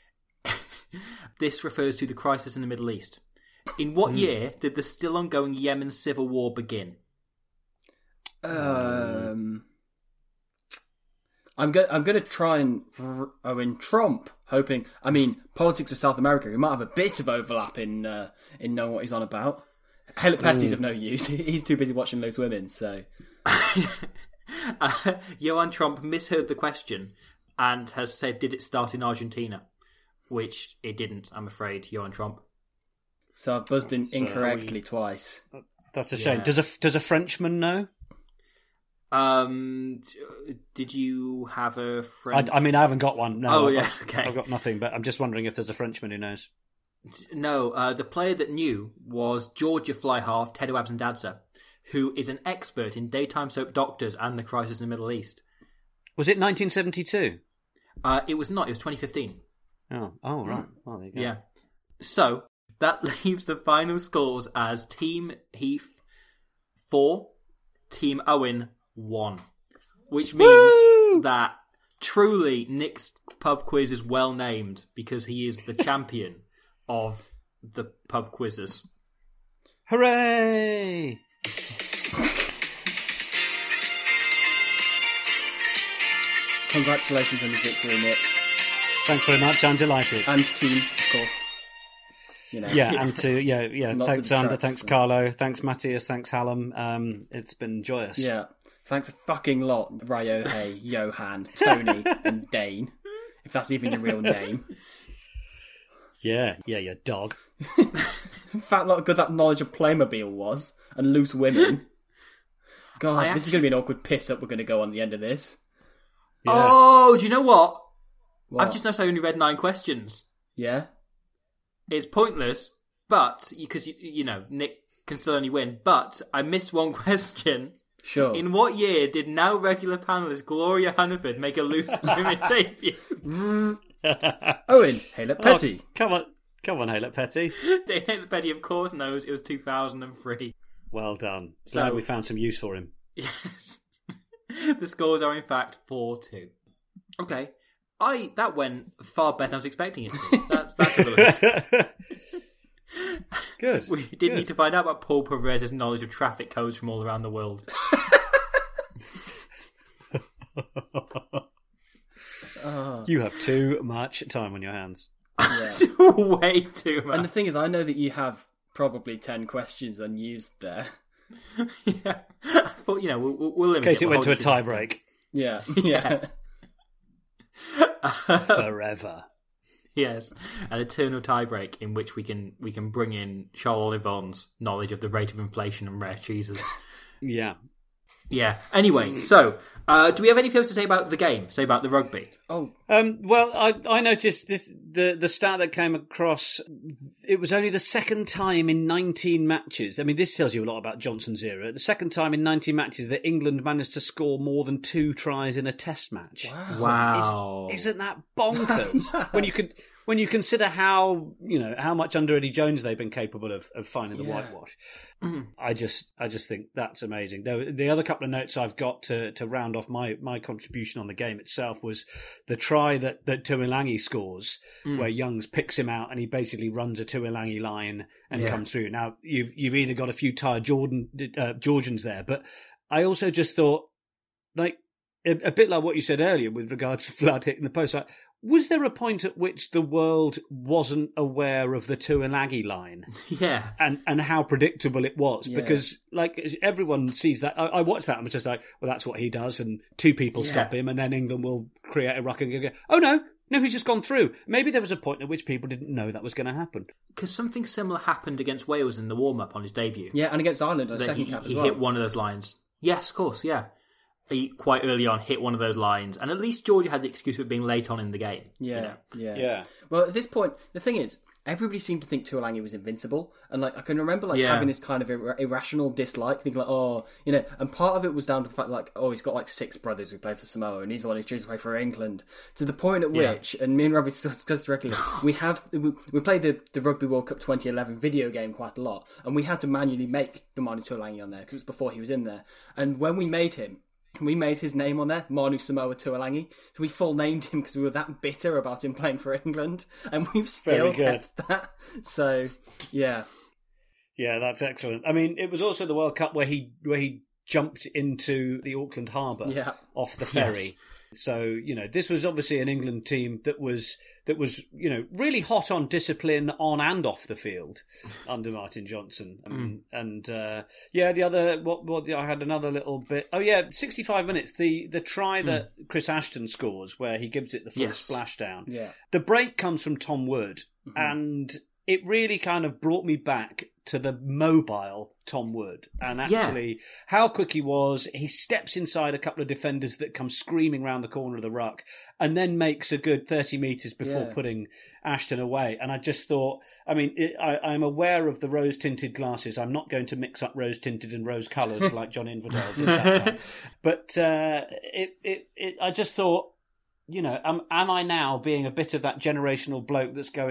C: This refers to the crisis in the Middle East. In what year did the still ongoing Yemen civil war begin?
E: Um, I'm going. I'm going to try and r- Owen Trump, hoping. I mean, politics of South America. We might have a bit of overlap in uh, in knowing what he's on about. Helen Petty's of no use. He's too busy watching Loose Women. So
C: Uh, Johan Trump misheard the question and has said, did it start in Argentina? Which it didn't, I'm afraid, Johan Trump.
E: So I've buzzed in
D: So
E: incorrectly
C: we-
E: twice.
D: That's a shame.
C: Yeah.
D: Does a does a Frenchman know?
C: Um, d- did you have a friend?
D: I, I mean, I haven't got one. No,
C: Oh,
D: I've
C: yeah,
D: got,
C: okay.
D: I've got nothing. But I'm just wondering if there's a Frenchman who knows.
C: No, uh, the player that knew was Georgia fly half Tedo Absendadze, who is an expert in daytime soap doctors and the crisis in the Middle East.
D: Was it nineteen seventy-two?
C: Uh, it was not. It was twenty fifteen.
D: Oh, oh, right. Oh, there you go.
C: Yeah. So that leaves the final scores as Team Heath four, Team Owen one. Which means Woo! that truly Nick's pub quiz is well named because he is the champion of the pub quizzes.
D: Hooray!
E: Congratulations on the victory, Nick.
D: Thanks very much. I'm delighted.
E: And team, of course. You know.
D: Yeah, and to yeah, yeah.
E: Not
D: thanks,
E: to
D: Sander.
E: detract
D: Thanks,
E: from-
D: Carlo. Thanks, Matthias. Thanks, Hallam. Um, it's been joyous.
E: Yeah. Thanks a fucking lot, Ryohei, Johan, Tony, and Dane. If that's even your real name.
D: Yeah, yeah, you dog.
E: In fact, lot good that knowledge of Playmobil was, and loose women. God,
C: I
E: this
C: actually...
E: is going to be an awkward piss up we're going to go on at the end of this.
D: Yeah.
C: Oh, do you know what?
E: What?
C: I've just noticed I only read nine questions.
E: Yeah?
C: It's pointless, but, because, you, you know, Nick can still only win, but I missed one question.
E: Sure.
C: In what year did now regular panellist Gloria Hannaford make a loose women debut?
E: Owen, Haylett Petty.
D: Oh, come on, come on, Haylett Petty.
C: Haylett Petty, of course, knows it was two thousand three.
D: Well done.
C: So-
D: Glad we found some use for him.
C: Yes. The scores are, in fact, four two. Okay. I That went far better than I was expecting it to. That's, that's a good.
D: Good.
C: We did
D: good.
C: need to find out about Paul Perez's knowledge of traffic codes from all around the world.
E: Oh.
D: You have too much time on your hands.
E: Yeah.
C: Way too much.
E: And the thing is, I know that you have probably ten questions unused there.
C: Yeah. I thought, you know, we'll, we'll limit
D: In case
C: it.
D: it
C: We'll
D: went to a
C: hold
D: tie
C: it
D: break.
E: Yeah, yeah.
D: Forever.
C: Yes, an eternal tie-break in which we can we can bring in Charles Olivon's knowledge of the rate of inflation and rare cheeses.
D: Yeah.
C: Yeah. Anyway, so uh, do we have anything else to say about the game? Say about the rugby?
E: Oh,
D: Um, well, I, I noticed this, the the stat that came across. It was only the second time in nineteen matches. I mean, this tells you a lot about Johnson's era. The second time in nineteen matches that England managed to score more than two tries in a Test match.
C: Wow.
D: Is, isn't that bonkers? when you could. When you consider how you know how much under Eddie Jones they've been capable of, of finding the
E: Yeah.
D: whitewash, I just I just think that's amazing. The, the other couple of notes I've got to, to round off my, my contribution on the game itself was the try that that Tuilangi scores, where Youngs picks him out and he basically runs a Tuilangi line and
C: Yeah.
D: comes through. Now you've you've either got a few tired Jordan uh, Georgians there, but I also just thought like a, a bit like what you said earlier with regards to Flood hitting the post. Like, was there a point at which the world wasn't aware of the Tuilangi line
C: Yeah.
D: and, and how predictable it was?
E: Yeah.
D: Because like everyone sees that. I, I watched that and was just like, well, that's what he does. And two people
C: Yeah.
D: stop him and then England will create a ruck and go, oh no, no, he's just gone through. Maybe there was a point at which people didn't know that was going to happen.
C: Because something similar happened against Wales in the warm-up on his debut.
E: yeah, and against Ireland on the
C: That
E: second
C: he,
E: cap as
C: he
E: well.
C: hit one of those lines. Yes, of course, yeah. He quite early on hit one of those lines, and at least Georgia had the excuse of being late on in the game.
E: Yeah,
C: you know?
E: yeah,
D: Yeah.
E: Well, at this point, the thing is, everybody seemed to think Tuilangi was invincible, and like I can remember like
C: Yeah.
E: having this kind of ir- irrational dislike, thinking like, oh, you know, and part of it was down to the fact like, oh, he's got like six brothers who play for Samoa, and he's the one who's choosing to play for England. To the point at
C: Yeah.
E: which, and me and Robbie discussed directly, we have we, we played the, the Rugby World Cup twenty eleven video game quite a lot, and we had to manually make Manu Tuilangi on there because it was before he was in there, and when we made him. We made his name on there, Manu Samoa Tuilangi. So we full named him because we were that bitter about him playing for England, and we've still
D: Very good.
E: kept that. So, yeah,
D: Yeah, that's excellent. I mean, it was also the World Cup where he where he jumped into the Auckland Harbour
E: Yeah.
D: off the ferry.
C: Yes.
D: So, you know, this was obviously an England team that was that was, you know, really hot on discipline on and off the field under Martin Johnson. Um, And uh, yeah, the other what what I had another little bit. Oh yeah, sixty-five minutes. The the try that Chris Ashton scores where he gives it the full
C: Yes.
D: splashdown.
E: yeah,
D: The break comes from Tom Wood, and it really kind of brought me back to the mobile Tom Wood and
C: Yeah.
D: actually how quick he was. He steps inside a couple of defenders that come screaming round the corner of the ruck and then makes a good thirty metres before
E: Yeah.
D: putting Ashton away. And I just thought, I mean, it, I, I'm aware of the rose-tinted glasses. I'm not going to mix up rose-tinted and rose-coloured like John Infidel did that time. But uh, it, it, it, I just thought, you know, am, am I now being a bit of that generational bloke that's going,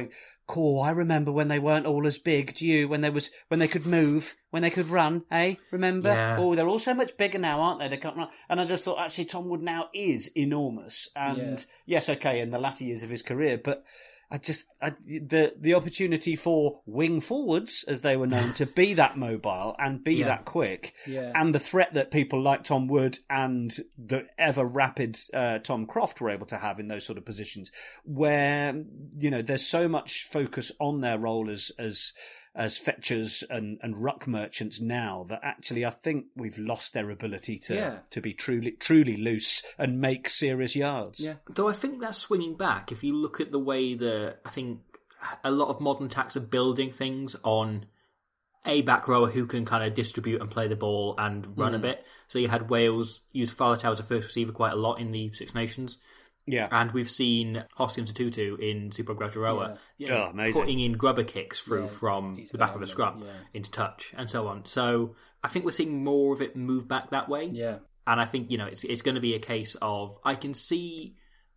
D: Cool, I remember when they weren't all as big. Do you? When they was when they could move, when they could run, eh? Remember?
C: Yeah.
D: Oh, they're all so much bigger now, aren't they? They can't run. And I just thought, actually, Tom Wood now is enormous. And
E: Yeah.
D: yes, okay, in the latter years of his career, but I just I, the the opportunity for wing forwards, as they were known, to be that mobile and be
C: Yeah.
D: that quick,
E: Yeah.
D: and the threat that people like Tom Wood and the ever rapid uh, Tom Croft were able to have in those sort of positions, where you know there's so much focus on their role as as as fetchers and, and ruck merchants now that actually I think we've lost their ability to
E: Yeah.
D: to be truly truly loose and make serious yards.
E: Yeah.
C: Though I think that's swinging back. If you look at the way that I think a lot of modern attacks are building things on a back rower who can kind of distribute and play the ball and run
E: Mm.
C: a bit. So you had Wales use Faletau as a first receiver quite a lot in the Six Nations.
D: Yeah.
C: And we've seen Hoskins Tutu in Super Graduaroa, you know,
D: Oh, amazing.
C: putting in grubber kicks through
E: Yeah,
C: from
E: he's
C: the back of the
E: phenomenal,
C: scrum
E: yeah.
C: into touch and so on. So I think we're seeing more of it move back that way.
E: Yeah.
C: And I think, you know, it's it's going to be a case of, I can see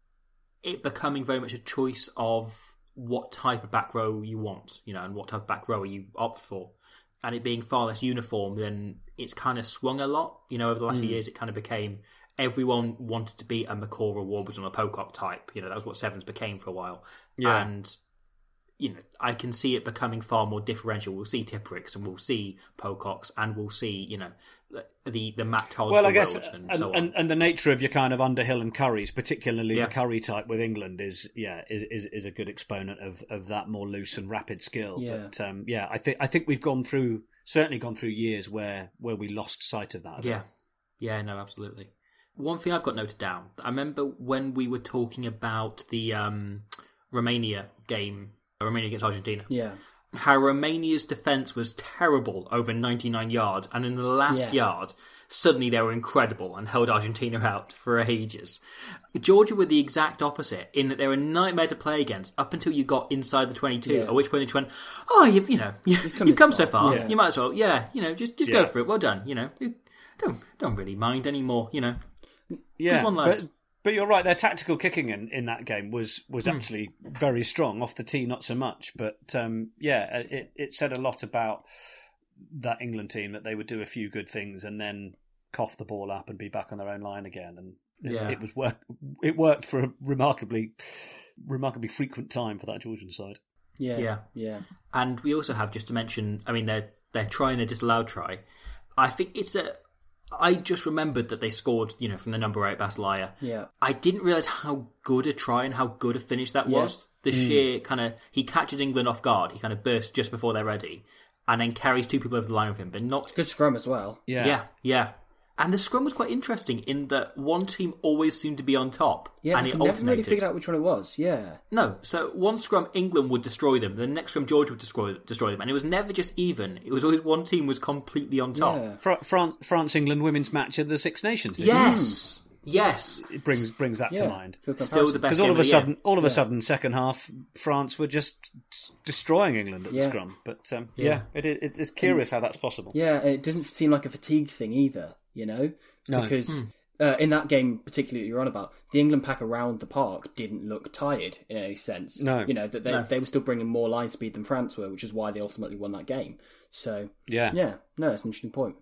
C: it becoming very much a choice of what type of back row you want, you know, and what type of back row you opt for. And it being far less uniform, then it's kind of swung a lot. You know, over the last few years, it kind of became everyone wanted to be a McCall or Warburton or Pocock type. You know, that was what Sevens became for a while.
D: Yeah.
C: And, you know, I can see it becoming far more differential. We'll see Tippericks and we'll see Pococks and we'll see, you know, the, the Matt Todds
D: Well, I
C: and
D: guess,
C: and,
D: and,
C: so on.
D: and, and the nature of your kind of Underhill and Currys, particularly
C: Yeah.
D: the Curry type with England, is yeah is, is is a good exponent of, of that more loose and rapid skill.
E: Yeah.
D: But um, yeah, I think I think we've gone through certainly gone through years where where we lost sight of that.
C: Yeah. Yeah, no, absolutely. One thing I've got noted down, I remember when we were talking about the um, Romania game, Romania against Argentina,
E: Yeah.
C: how Romania's defence was terrible over ninety-nine yards, and in the last
E: Yeah.
C: yard, suddenly they were incredible and held Argentina out for ages. Georgia were the exact opposite, in that they were a nightmare to play against up until you got inside the twenty-two,
E: Yeah.
C: at which point they just went, oh, you've, you know, you've,
E: come
C: you've
E: this
C: come so
E: far.
C: far,
E: Yeah.
C: you might as well, yeah, you know, just, just
D: Yeah.
C: go for it, well done, you know. You don't, don't really mind anymore, you know.
D: Yeah,
C: Good one, lads.
D: But, but you're right. Their tactical kicking in, in that game was was actually very strong. Off the tee, not so much. But um, yeah, it it said a lot about that England team that they would do a few good things and then cough the ball up and be back on their own line again. And it,
C: Yeah.
D: it was work. It worked for a remarkably remarkably frequent time for that Georgian side.
E: Yeah.
C: Yeah.
E: Yeah.
C: And we also have, just to mention, I mean, they're, they're trying a disallowed try. I think it's a... I just remembered that they scored, you know, from the number eight Basilaya.
E: Yeah.
C: I didn't realise how good a try and how good a finish that
E: Yeah.
C: was. The sheer kind of... He catches England off guard. He kind of bursts just before they're ready. And then carries two people over the line with him, but not...
E: Good scrum as well.
D: Yeah,
C: Yeah, yeah. And the scrum was quite interesting in that one team always seemed to be on top.
E: Yeah,
C: and
E: I
C: it
E: never really
C: alternated.
E: figured out which one it was. Yeah.
C: No, so one scrum England would destroy them, the next scrum Georgia would destroy destroy them, and it was never just even. It was always one team was completely on top.
E: Yeah.
D: Fr- Fran- France England women's match at the Six Nations. this year.
C: Yes, yes.
D: It brings brings that to
E: Yeah.
D: mind.
E: Good
C: Still the
E: comparison.
C: best
D: Because all
C: game
D: of a
C: the year.
D: sudden, all of a sudden, second half, France were just destroying England at
E: Yeah.
D: the scrum. But um,
C: Yeah.
D: yeah, it, it, it's curious how that's possible.
E: Yeah, and it doesn't seem like a fatigue thing either, you know?
D: No.
E: Because uh, in that game, particularly that you're on about, the England pack around the park didn't look tired in any sense.
D: No.
E: You know, that they,
C: No.
E: they were still bringing more line speed than France were, which is why they ultimately won that game. So,
D: Yeah.
E: yeah, no, it's an interesting point.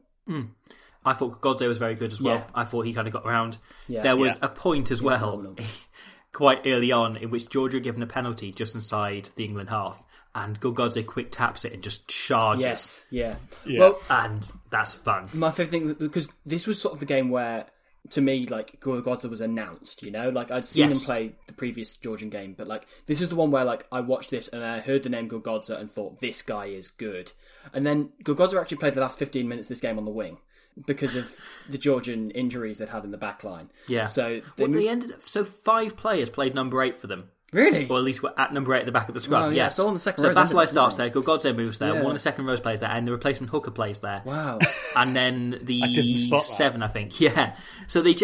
C: I thought Godze was very good as well.
E: Yeah.
C: I thought he kind of got around.
E: Yeah.
C: There was
D: Yeah.
C: a point as well,
E: phenomenal.
C: quite early on, in which Georgia were given a penalty just inside the England half, and Gulgodze quick taps it and just charges.
E: Yes, yeah.
D: Yeah.
E: Well,
C: And that's fun.
E: my favourite thing, because this was sort of the game where, to me, like, Gulgodze was announced, you know? Like, I'd seen
C: Yes.
E: him play the previous Georgian game, but, like, this is the one where, like, I watched this and I heard the name Gulgodze and thought, this guy is good. And then Gulgodze actually played the last fifteen minutes of this game on the wing because of the Georgian injuries they'd had in the back line.
C: Yeah.
E: So, they
C: Well,
E: moved-
C: they ended up, so five players played number eight for them.
E: Really?
C: Or at least were at number eight at the back of the scrum.
E: Oh, yeah,
C: yeah.
E: so on the second
C: So
E: rows, isn't
C: Basilai
E: it?
C: starts
E: Yeah.
C: there, Gulgodze moves there,
E: Yeah.
C: one of the second rows plays there, and the replacement hooker plays there.
E: Wow.
C: And then
D: I didn't
C: the
D: spot that.
C: seven, I think. Yeah. So they just... It,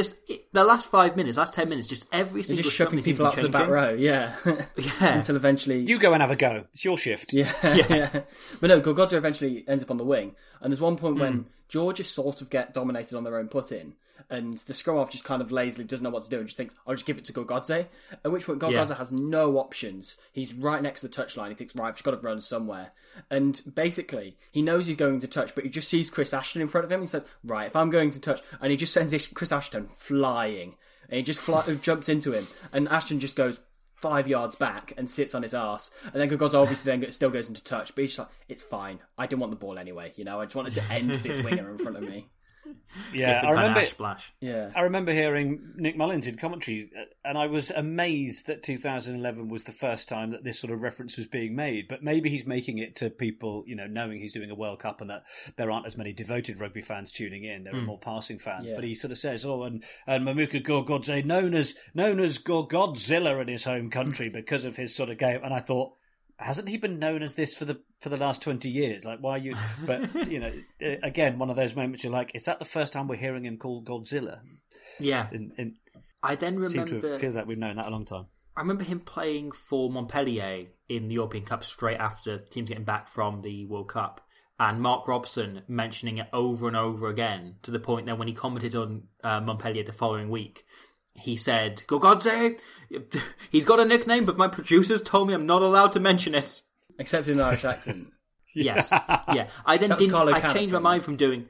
C: the last five minutes, last ten minutes, just every
E: They're
C: single
E: just
C: scrum
E: shoving
C: they seem
E: people
C: to
E: out
C: be
E: to the back
C: changing.
E: row, yeah.
C: Yeah.
E: Until eventually...
D: You go and have a go. It's your shift.
E: Yeah, yeah. But no, Gorgodze eventually ends up on the wing. And there's one point when Georgia sort of get dominated on their own put-in, and the scrum half just kind of lazily doesn't know what to do and just thinks, I'll just give it to Gorgodze. At which point Gorgodze
C: Yeah.
E: has no options. He's right next to the touchline. He thinks, right, I've just got to run somewhere. And basically, he knows he's going to touch, but he just sees Chris Ashton in front of him. He says, right, if I'm going to touch... And he just sends Chris Ashton flying. And he just fly, jumps into him. And Ashton just goes five yards back and sits on his arse. And then Gorgodze obviously then still goes into touch. But he's just like, it's fine. I didn't want the ball anyway. You know, I just wanted to end this winger in front of me.
D: Yeah,
C: Different
D: I
C: kind of
D: remember.
C: ash splash.
E: Yeah.
D: I remember hearing Nick Mullins in commentary, and I was amazed that two thousand eleven was the first time that this sort of reference was being made. But maybe he's making it to people, you know, knowing he's doing a World Cup and that there aren't as many devoted rugby fans tuning in. There are more passing fans.
E: Yeah.
D: But he sort of says, "Oh, and, and Mamuka Gorgodze, known as known as Gorgodzilla in his home country because of his sort of game." And I thought, hasn't he been known as this for the for the last twenty years? Like, why are you... But, you know, again, one of those moments you're like, is that the first time we're hearing him called Godzilla?
C: Yeah.
D: In, in,
C: I then
D: seem to
C: remember...
D: have, feels like we've known that a long time.
C: I remember him playing for Montpellier in the European Cup straight after teams getting back from the World Cup. And Mark Robson mentioning it over and over again, to the point that when he commented on uh, Montpellier the following week, he said, Gorgodze, he's got a nickname, but my producers told me I'm not allowed to mention it.
E: Except in an Irish accent.
C: Yes, yeah. I then
E: That was
C: didn't.
E: Carlo
C: I changed my
E: Cannison.
C: mind from doing.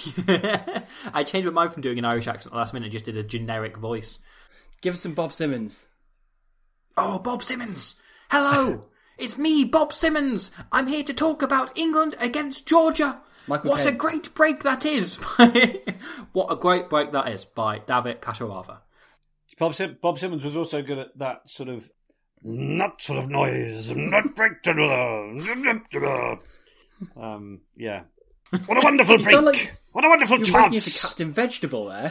C: I changed my mind from doing an Irish accent at the last minute and just did a generic voice.
E: Give us some Bob Simmons.
C: Oh, Bob Simmons! Hello, it's me, Bob Simmons. I'm here to talk about England against Georgia.
E: Michael
C: what
E: Caine.
C: a great break that is! What a great break that is by David Kasharava.
D: Bob, Sim- Bob Simmons was also good at that sort of not sort of noise, not break to the um, yeah. What a wonderful
E: You
D: break!
E: sound like
D: What a wonderful
E: You're making it
D: chance!
E: to Captain Vegetable there.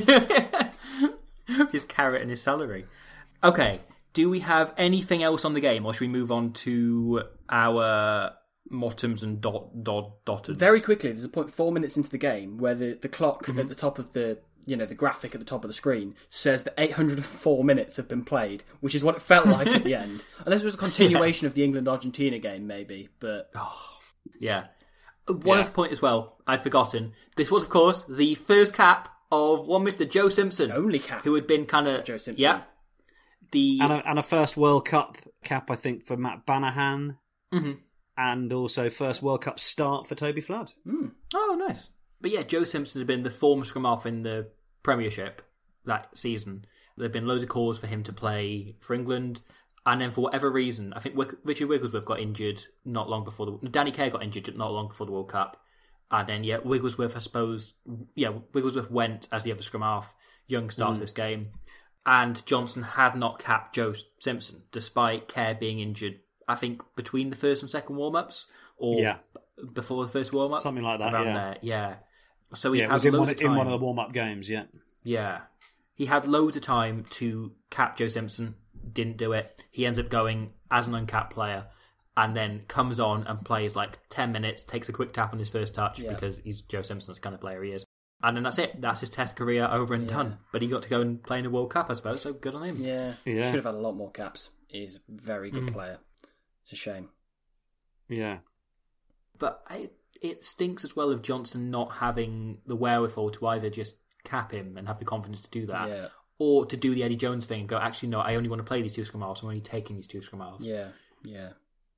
C: His carrot and his celery. Okay, do we have anything else on the game, or should we move on to our Mottams and dot dot dotters?
E: Very quickly, there's a point four minutes into the game where the, the clock
C: Mm-hmm.
E: at the top of the you know the graphic at the top of the screen says that eight hundred four minutes have been played, which is what it felt like at the end. Unless it was a continuation
C: Yeah.
E: of the England-Argentina game, maybe. But
C: Yeah. One
D: Yeah.
C: other point as well, I'd forgotten. This was, of course, the first cap of one Mister Joe Simpson.
E: only cap.
C: Who had been kind of...
E: Joe Simpson.
C: Yeah. The...
D: And a, and a first World Cup cap, I think, for Matt Banahan.
C: Mm-hmm.
D: And also first World Cup start for Toby Flood.
C: Oh, nice. But yeah, Joe Simpson had been the former scrum half in the Premiership that season. There had been loads of calls for him to play for England. And then for whatever reason, I think Wick- Richard Wigglesworth got injured not long before the... Danny Kerr got injured not long before the World Cup. And then, yeah, Wigglesworth, I suppose... Yeah, Wigglesworth went as the other scrum half. Young started this game. And Johnson had not capped Joe Simpson, despite Kerr being injured, I think, between the first and second warm-ups. Or
D: Yeah.
C: before the first warm-up.
D: Something like that,
C: Around
D: yeah.
C: there, yeah. So he
D: Yeah, it
C: had
D: was in
C: loads
D: one,
C: of
D: in
C: time.
D: one of the warm-up games, yeah.
C: Yeah. He had loads of time to cap Joe Simpson, didn't do it. He ends up going as an uncapped player and then comes on and plays like ten minutes, takes a quick tap on his first touch
E: Yeah.
C: because he's Joe Simpson's kind of player he is. And then that's it. That's his test career over and done. But he got to go and play in a World Cup, I suppose, so good on him.
E: yeah,
D: Yeah.
E: should have had a lot more caps. He's a very
C: Mm.
E: good player. It's a shame.
D: Yeah.
C: But I, it stinks as well of Johnson not having the wherewithal to either just cap him and have the confidence to do that,
E: Yeah.
C: or to do the Eddie Jones thing and go, actually, no, I only want to play these two scrum halves. I'm only taking these two scrum halves.
E: Yeah, yeah,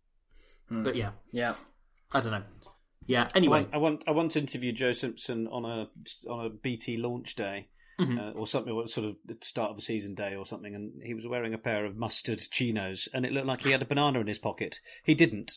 C: But yeah,
E: yeah.
C: I don't know. Yeah,
D: I
C: anyway.
D: want, I want I want to interview Joe Simpson on a on a B T launch day uh, or something, or sort of the start of a season day or something, and he was wearing a pair of mustard chinos, and it looked like he had a banana in his pocket. He didn't.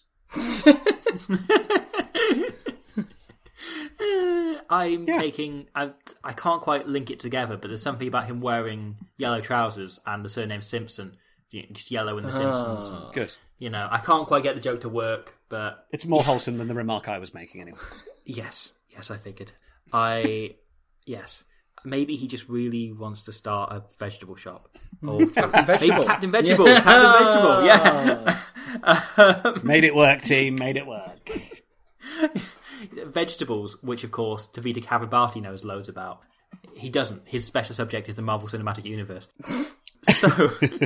C: I'm
D: Yeah.
C: taking. I, I can't quite link it together, but there's something about him wearing yellow trousers and the surname Simpson, just yellow in the Simpsons. and,
D: Good.
C: you know, I can't quite get the joke to work, but
D: It's more wholesome than the remark I was making, anyway.
C: yes, yes, I figured. I yes, maybe he just really wants to start a vegetable shop. Or
E: Captain Vegetable.
C: Maybe Captain Vegetable. Captain Vegetable. Yeah.
D: Made it work, team. Made it work.
C: Vegetables, which of course Tavita Kavabati knows loads about. he doesn't. His special subject is the Marvel Cinematic Universe. so,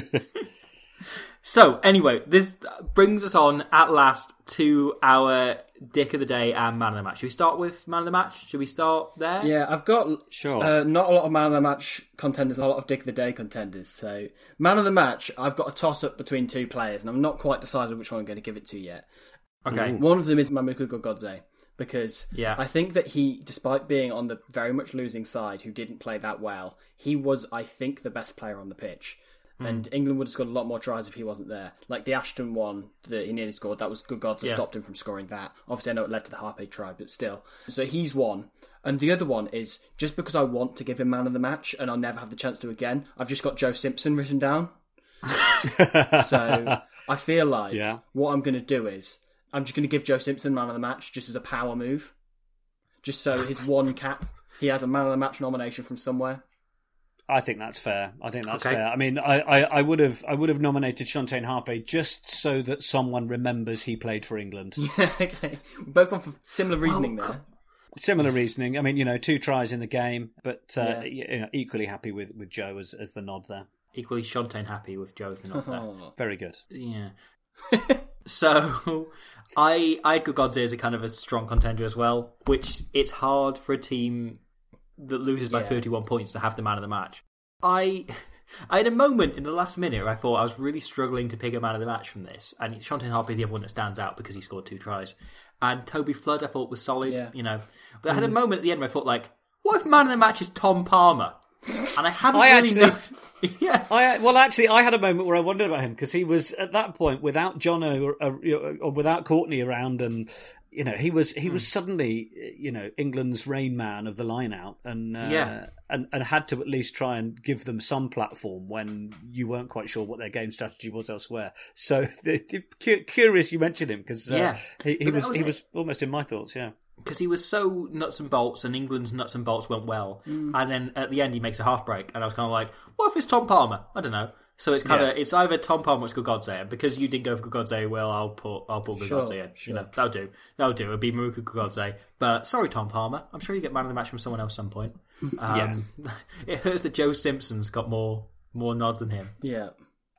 C: so anyway, this brings us on at last to our Dick of the Day and Man of the Match. Should we start with Man of the Match? Should we start there?
E: Yeah, I've got
D: sure.
E: uh, not a lot of Man of the Match contenders, a lot of Dick of the Day contenders. So, Man of the Match, I've got a toss-up between two players, and I'm not quite decided which one I'm going to give it to yet.
C: Okay.
E: One of them is Mamuka Gogodze, because
C: yeah.
E: I think that he, despite being on the very much losing side, who didn't play that well, he was, I think, the best player on the pitch. Mm. And England would have scored a lot more tries if he wasn't there. Like the Ashton one that he nearly scored, that was Gogodze that
C: yeah.
E: stopped him from scoring that. Obviously, I know it led to the Harpe try, but still. So he's one. And the other one is, just because I want to give him Man of the Match, and I'll never have the chance to again, I've just got Joe Simpson written down. So I feel like
D: yeah.
E: what I'm going to do is, I'm just going to give Joe Simpson Man of the Match just as a power move. Just so his one cap, he has a Man of the Match nomination from somewhere.
D: I think that's fair. I think that's
C: okay.
D: fair. I mean, I, I, I would have I would have nominated Shantae Harpe just so that someone remembers he played for England.
E: Yeah, okay. We've both gone for similar reasoning
C: well,
E: there.
D: Similar reasoning. I mean, you know, two tries in the game, but uh,
E: Yeah.
D: you know, equally happy with, with Joe as, as the nod there.
C: Equally Shantae happy with Joe as the nod there.
D: Very good.
C: Yeah. So, I I had Gogodze as a kind of a strong contender as well, which it's hard for a team that loses by
E: Yeah.
C: thirty-one points to have the man of the match. I I had a moment in the last minute where I thought I was really struggling to pick a man of the match from this, and Shantae Harpe is the other one that stands out because he scored two tries. And Toby Flood I thought was solid,
E: Yeah.
C: you know. But I had a moment at the end where I thought, like, what if man of the match is Tom Palmer? And I hadn't
D: I
C: really
D: actually-
C: known... yeah.
D: I well, actually, I had a moment where I wondered about him because he was at that point without Jono or, or, or without Courtney around, and you know he was he was
C: Hmm.
D: suddenly you know England's Rain Man of the line out, and uh,
C: Yeah.
D: and and had to at least try and give them some platform when you weren't quite sure what their game strategy was elsewhere. So curious you mentioned him because uh,
C: Yeah.
D: he, he
C: But that
D: was
C: was
D: he
C: it.
D: was almost in my thoughts. Yeah.
C: Because he was so nuts and bolts, and England's nuts and bolts went well.
E: Mm.
C: And then at the end, he makes a half break, and I was kind of like, "What if it's Tom Palmer?" I don't know. So it's kind of
D: Yeah.
C: it's either Tom Palmer or it's Gogodze, and because you didn't go for Gogodze, well, I'll put I'll put Gogodze
E: Sure,
C: in.
E: sure.
C: You know, that'll do. That'll do. It'll be Maruka Gogodze. But sorry, Tom Palmer. I'm sure you get man of the match from someone else at some point. Um, it hurts that Joe Simpson's got more more nods than him.
E: Yeah.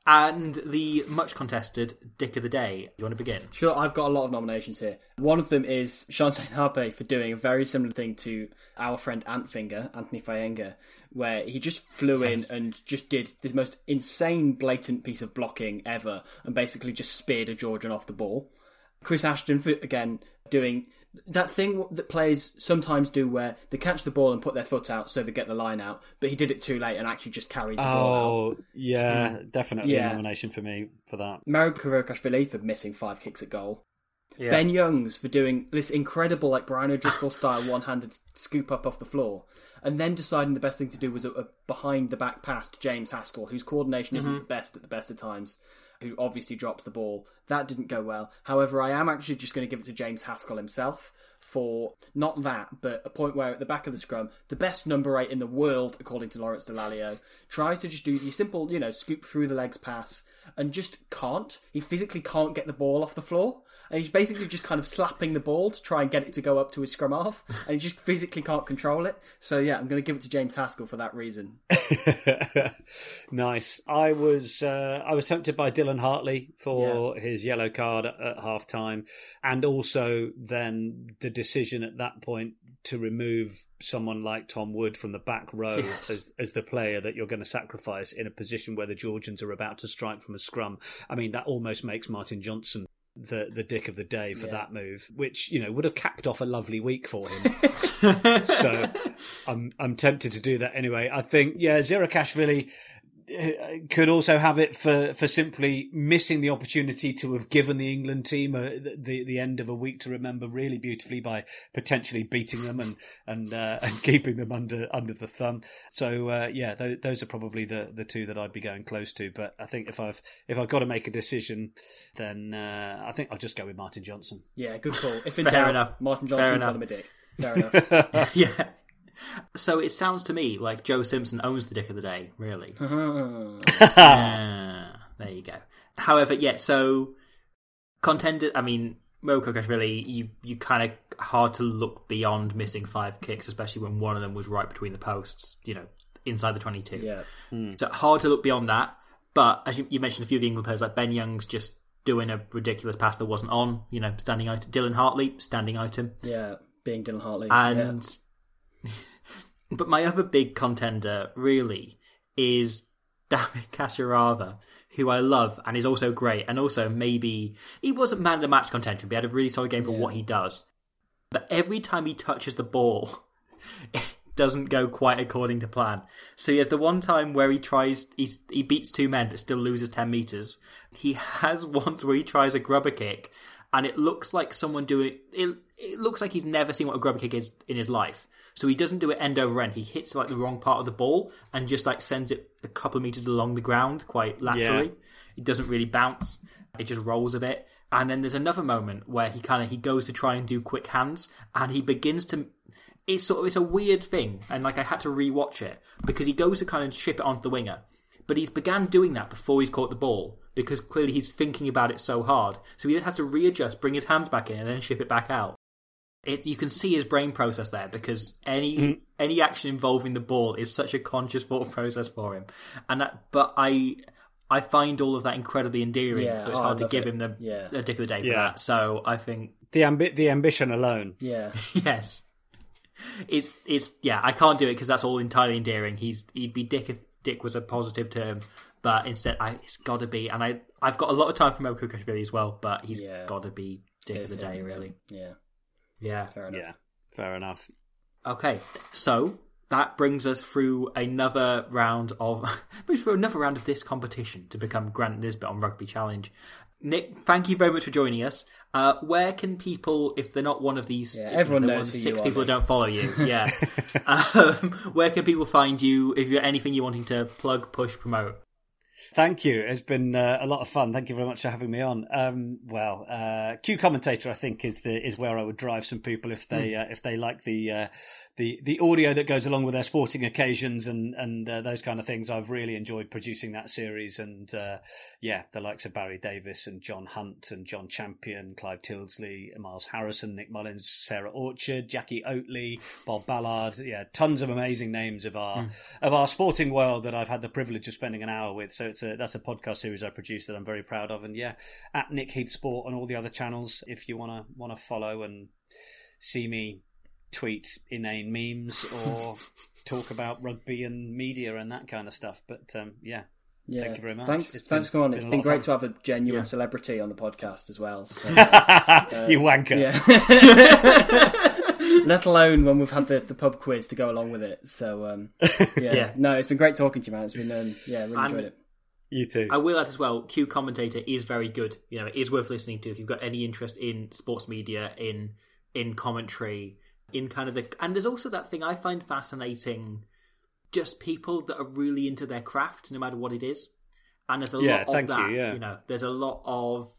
C: And the much contested Dick of the Day. You want to begin?
E: Sure, I've got a lot of nominations here. One of them is Shantae Harpe for doing a very similar thing to our friend Antfinger, Anthony Fayenga, where he just flew in and just did the most insane, blatant piece of blocking ever and basically just speared a Georgian off the ball. Chris Ashton, for, again, doing that thing that players sometimes do where they catch the ball and put their foot out so they get the line out, but he did it too late and actually just carried the ball out.
D: Oh yeah, definitely
E: Yeah.
D: a nomination for me for that.
E: Mario Kavakashvili for missing five kicks at goal.
C: Yeah.
E: Ben Youngs for doing this incredible, like Brian O'Driscoll style one-handed scoop up off the floor, and then deciding the best thing to do was a, a behind-the-back pass to James Haskell, whose coordination isn't the best at the best of times, who obviously drops the ball. That didn't go well. However, I am actually just going to give it to James Haskell himself for not that, but a point where at the back of the scrum, the best number eight in the world, according to Lawrence Delalio, tries to just do the simple, you know, scoop through the legs pass and just can't. He physically can't get the ball off the floor. And he's basically just kind of slapping the ball to try and get it to go up to his scrum half. And he just physically can't control it. So yeah, I'm going to give it to James Haskell for that reason.
D: Nice. I was uh, I was tempted by Dylan Hartley for
E: Yeah.
D: his yellow card at, at half time, and also then the decision at that point to remove someone like Tom Wood from the back row
C: Yes.
D: as, as the player that you're going to sacrifice in a position where the Georgians are about to strike from a scrum. I mean, that almost makes Martin Johnson the the dick of the day for
E: Yeah.
D: that move, which, you know, would have capped off a lovely week for him. So I'm I'm tempted to do that anyway. I think, yeah, Zirakashvili uh, could also have it for, for simply missing the opportunity to have given the England team a, the the end of a week to remember really beautifully by potentially beating them and and uh, and keeping them under under the thumb. So uh, yeah, th- those are probably the, the two that I'd be going close to. But I think if I've if I've got to make a decision, then uh, I think I'll just go with Martin Johnson.
E: Yeah, good call. If in
C: Fair
E: doubt,
C: enough.
E: Martin
C: Fair
E: Johnson,
C: enough.
E: call him a dick. Fair enough.
C: Yeah. So it sounds to me like Joe Simpson owns the Dick of the Day, really. Yeah, there you go. However, yeah, so contender, I mean, Mo Kokashvili, you you kind of hard to look beyond missing five kicks, especially when one of them was right between the posts, you know, inside the twenty-two.
E: Yeah.
C: Mm. So hard to look beyond that. But as you, you mentioned, a few of the England players, like Ben Young's just doing a ridiculous pass that wasn't on, you know, standing item. Dylan Hartley, standing item.
E: Yeah, being Dylan Hartley.
C: And
E: yeah.
C: But my other big contender, really, is David Kasharava, who I love and is also great. And also maybe, he wasn't man of the match contention, but he had a really solid game for yeah. what he does. But every time he touches the ball, it doesn't go quite according to plan. So he has the one time where he tries, he's, he beats two men but still loses ten metres. He has once where he tries a grubber kick and it looks like someone doing, it, it looks like he's never seen what a grubber kick is in his life. So he doesn't do it end over end. He hits like the wrong part of the ball and just like sends it a couple of metres along the ground quite laterally. Yeah. It doesn't really bounce. It just rolls a bit. And then there's another moment where he kind of he goes to try and do quick hands, and he begins to. It's sort of it's a weird thing, and like I had to rewatch it because he goes to kind of ship it onto the winger, but he's began doing that before he's caught the ball because clearly he's thinking about it so hard, so he then has to readjust, bring his hands back in, and then ship it back out. It you can see his brain process there because any mm. any action involving the ball is such a conscious thought process for him, and that. But I. I find all of that incredibly endearing,
E: yeah,
C: so it's
E: oh,
C: hard to give
E: it.
C: him the
E: yeah.
C: a dick of the day for
D: yeah.
C: that. So I think
D: the ambi- the ambition alone,
E: yeah,
C: yes, it's it's yeah. I can't do it because that's all entirely endearing. He's he'd be dick if dick was a positive term, but instead I, it's got to be. And I I've got a lot of time for Mo Kokashvili as well, but he's yeah. got to be dick it's of the day, really.
E: Yeah,
C: yeah,
E: fair enough.
D: Yeah, fair enough.
C: Okay, so. That brings us through another round of through another round of this competition to become Grant Nisbet on Rugby Challenge. Nick, thank you very much for joining us. Uh, where can people, if they're not one of these,
E: yeah, everyone knows who
C: six
E: you are,
C: people
E: mate.
C: Who don't follow you, yeah. um, where can people find you? If you're anything you're wanting to plug, push, promote.
D: Thank you. It's been uh, a lot of fun. Thank you very much for having me on. Um, well, uh, Q commentator, I think, is the is where I would drive some people if they mm. uh, if they like the uh, the the audio that goes along with their sporting occasions and and uh, those kind of things. I've really enjoyed producing that series, and uh, yeah, the likes of Barry Davis and John Hunt and John Champion, Clive Tildesley, Miles Harrison, Nick Mullins, Sarah Orchard, Jackie Oatley, Bob Ballard. Yeah, tons of amazing names of our mm. of our sporting world that I've had the privilege of spending an hour with. So it's a that's a podcast series I produced that I'm very proud of, and yeah, at Nick Heath Sport on all the other channels if you want to want to follow and see me tweet inane memes or talk about rugby and media and that kind of stuff. But um, yeah,
E: yeah,
D: thank you very much.
E: Thanks,
D: it's
E: thanks
D: been,
E: for coming on.
D: been
E: It's
D: a
E: been great
D: of
E: to have a genuine
C: yeah.
E: celebrity on the podcast as well. So, uh,
D: you wanker.
E: Yeah. Let alone when we've had the, the pub quiz to go along with it. So um, yeah.
C: yeah,
E: no, it's been great talking to you, man. It's been um, yeah, really enjoyed
C: and,
E: it.
D: You too.
C: I will add as well, Q Commentator is very good. You know, it is worth listening to if you've got any interest in sports media, in in commentary, in kind of the... And there's also that thing I find fascinating, just people that are really into their craft, no matter what it is. And there's a
D: yeah,
C: lot of
D: thank
C: that.
D: You, yeah.
C: you know, there's a lot of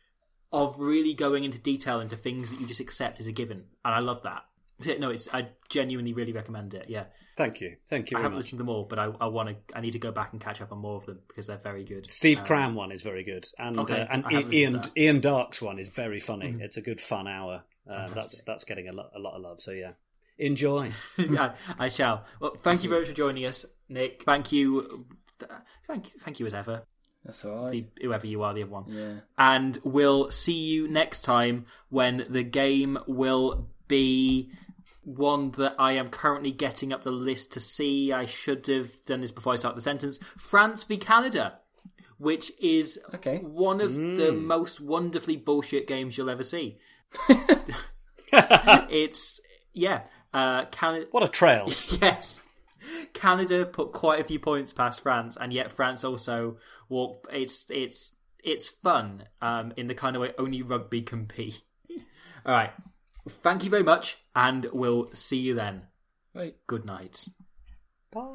C: of really going into detail into things that you just accept as a given. And I love that. No, it's I genuinely really recommend it, yeah.
D: Thank you. Thank you
C: I
D: very
C: haven't
D: much.
C: listened to them all, but I, I want to. I need to go back and catch up on more of them because they're very good.
D: Steve
C: um,
D: Cram one is very good, and
C: okay,
D: uh, and
C: I haven't
D: Ian
C: listened to
D: Ian Dark's one is very funny.
C: Mm-hmm.
D: It's a good fun hour. Uh, that's that's getting a lot a lot of love. So yeah, enjoy.
C: yeah, I shall. Well, thank you very much for joining us, Nick. Thank you. Thank thank you as ever.
E: That's all right.
C: The, whoever you are, the other one.
E: Yeah.
C: And we'll see you next time when the game will be one that I am currently getting up the list to see. I should have done this before I start the sentence. France v Canada, which is
E: okay.
C: one of
D: mm.
C: the most wonderfully bullshit games you'll ever see. It's, yeah. Uh, Canada.
D: What a trail.
C: Yes. Canada put quite a few points past France, and yet France also, well, it's it's it's fun um, in the kind of way only rugby can be. All right. Thank you very much, and we'll see you then.
E: Right.
C: Good night.
D: Bye.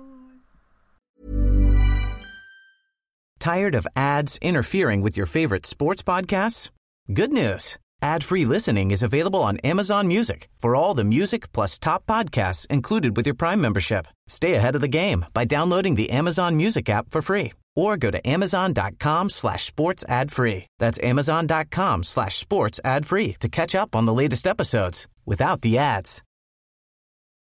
J: Tired of ads interfering with your favorite sports podcasts? Good news. Ad-free listening is available on Amazon Music for all the music plus top podcasts included with your Prime membership. Stay ahead of the game by downloading the Amazon Music app for free or go to amazon.com slash sports ad free. That's amazon.com slash sports ad free to catch up on the latest episodes without the ads.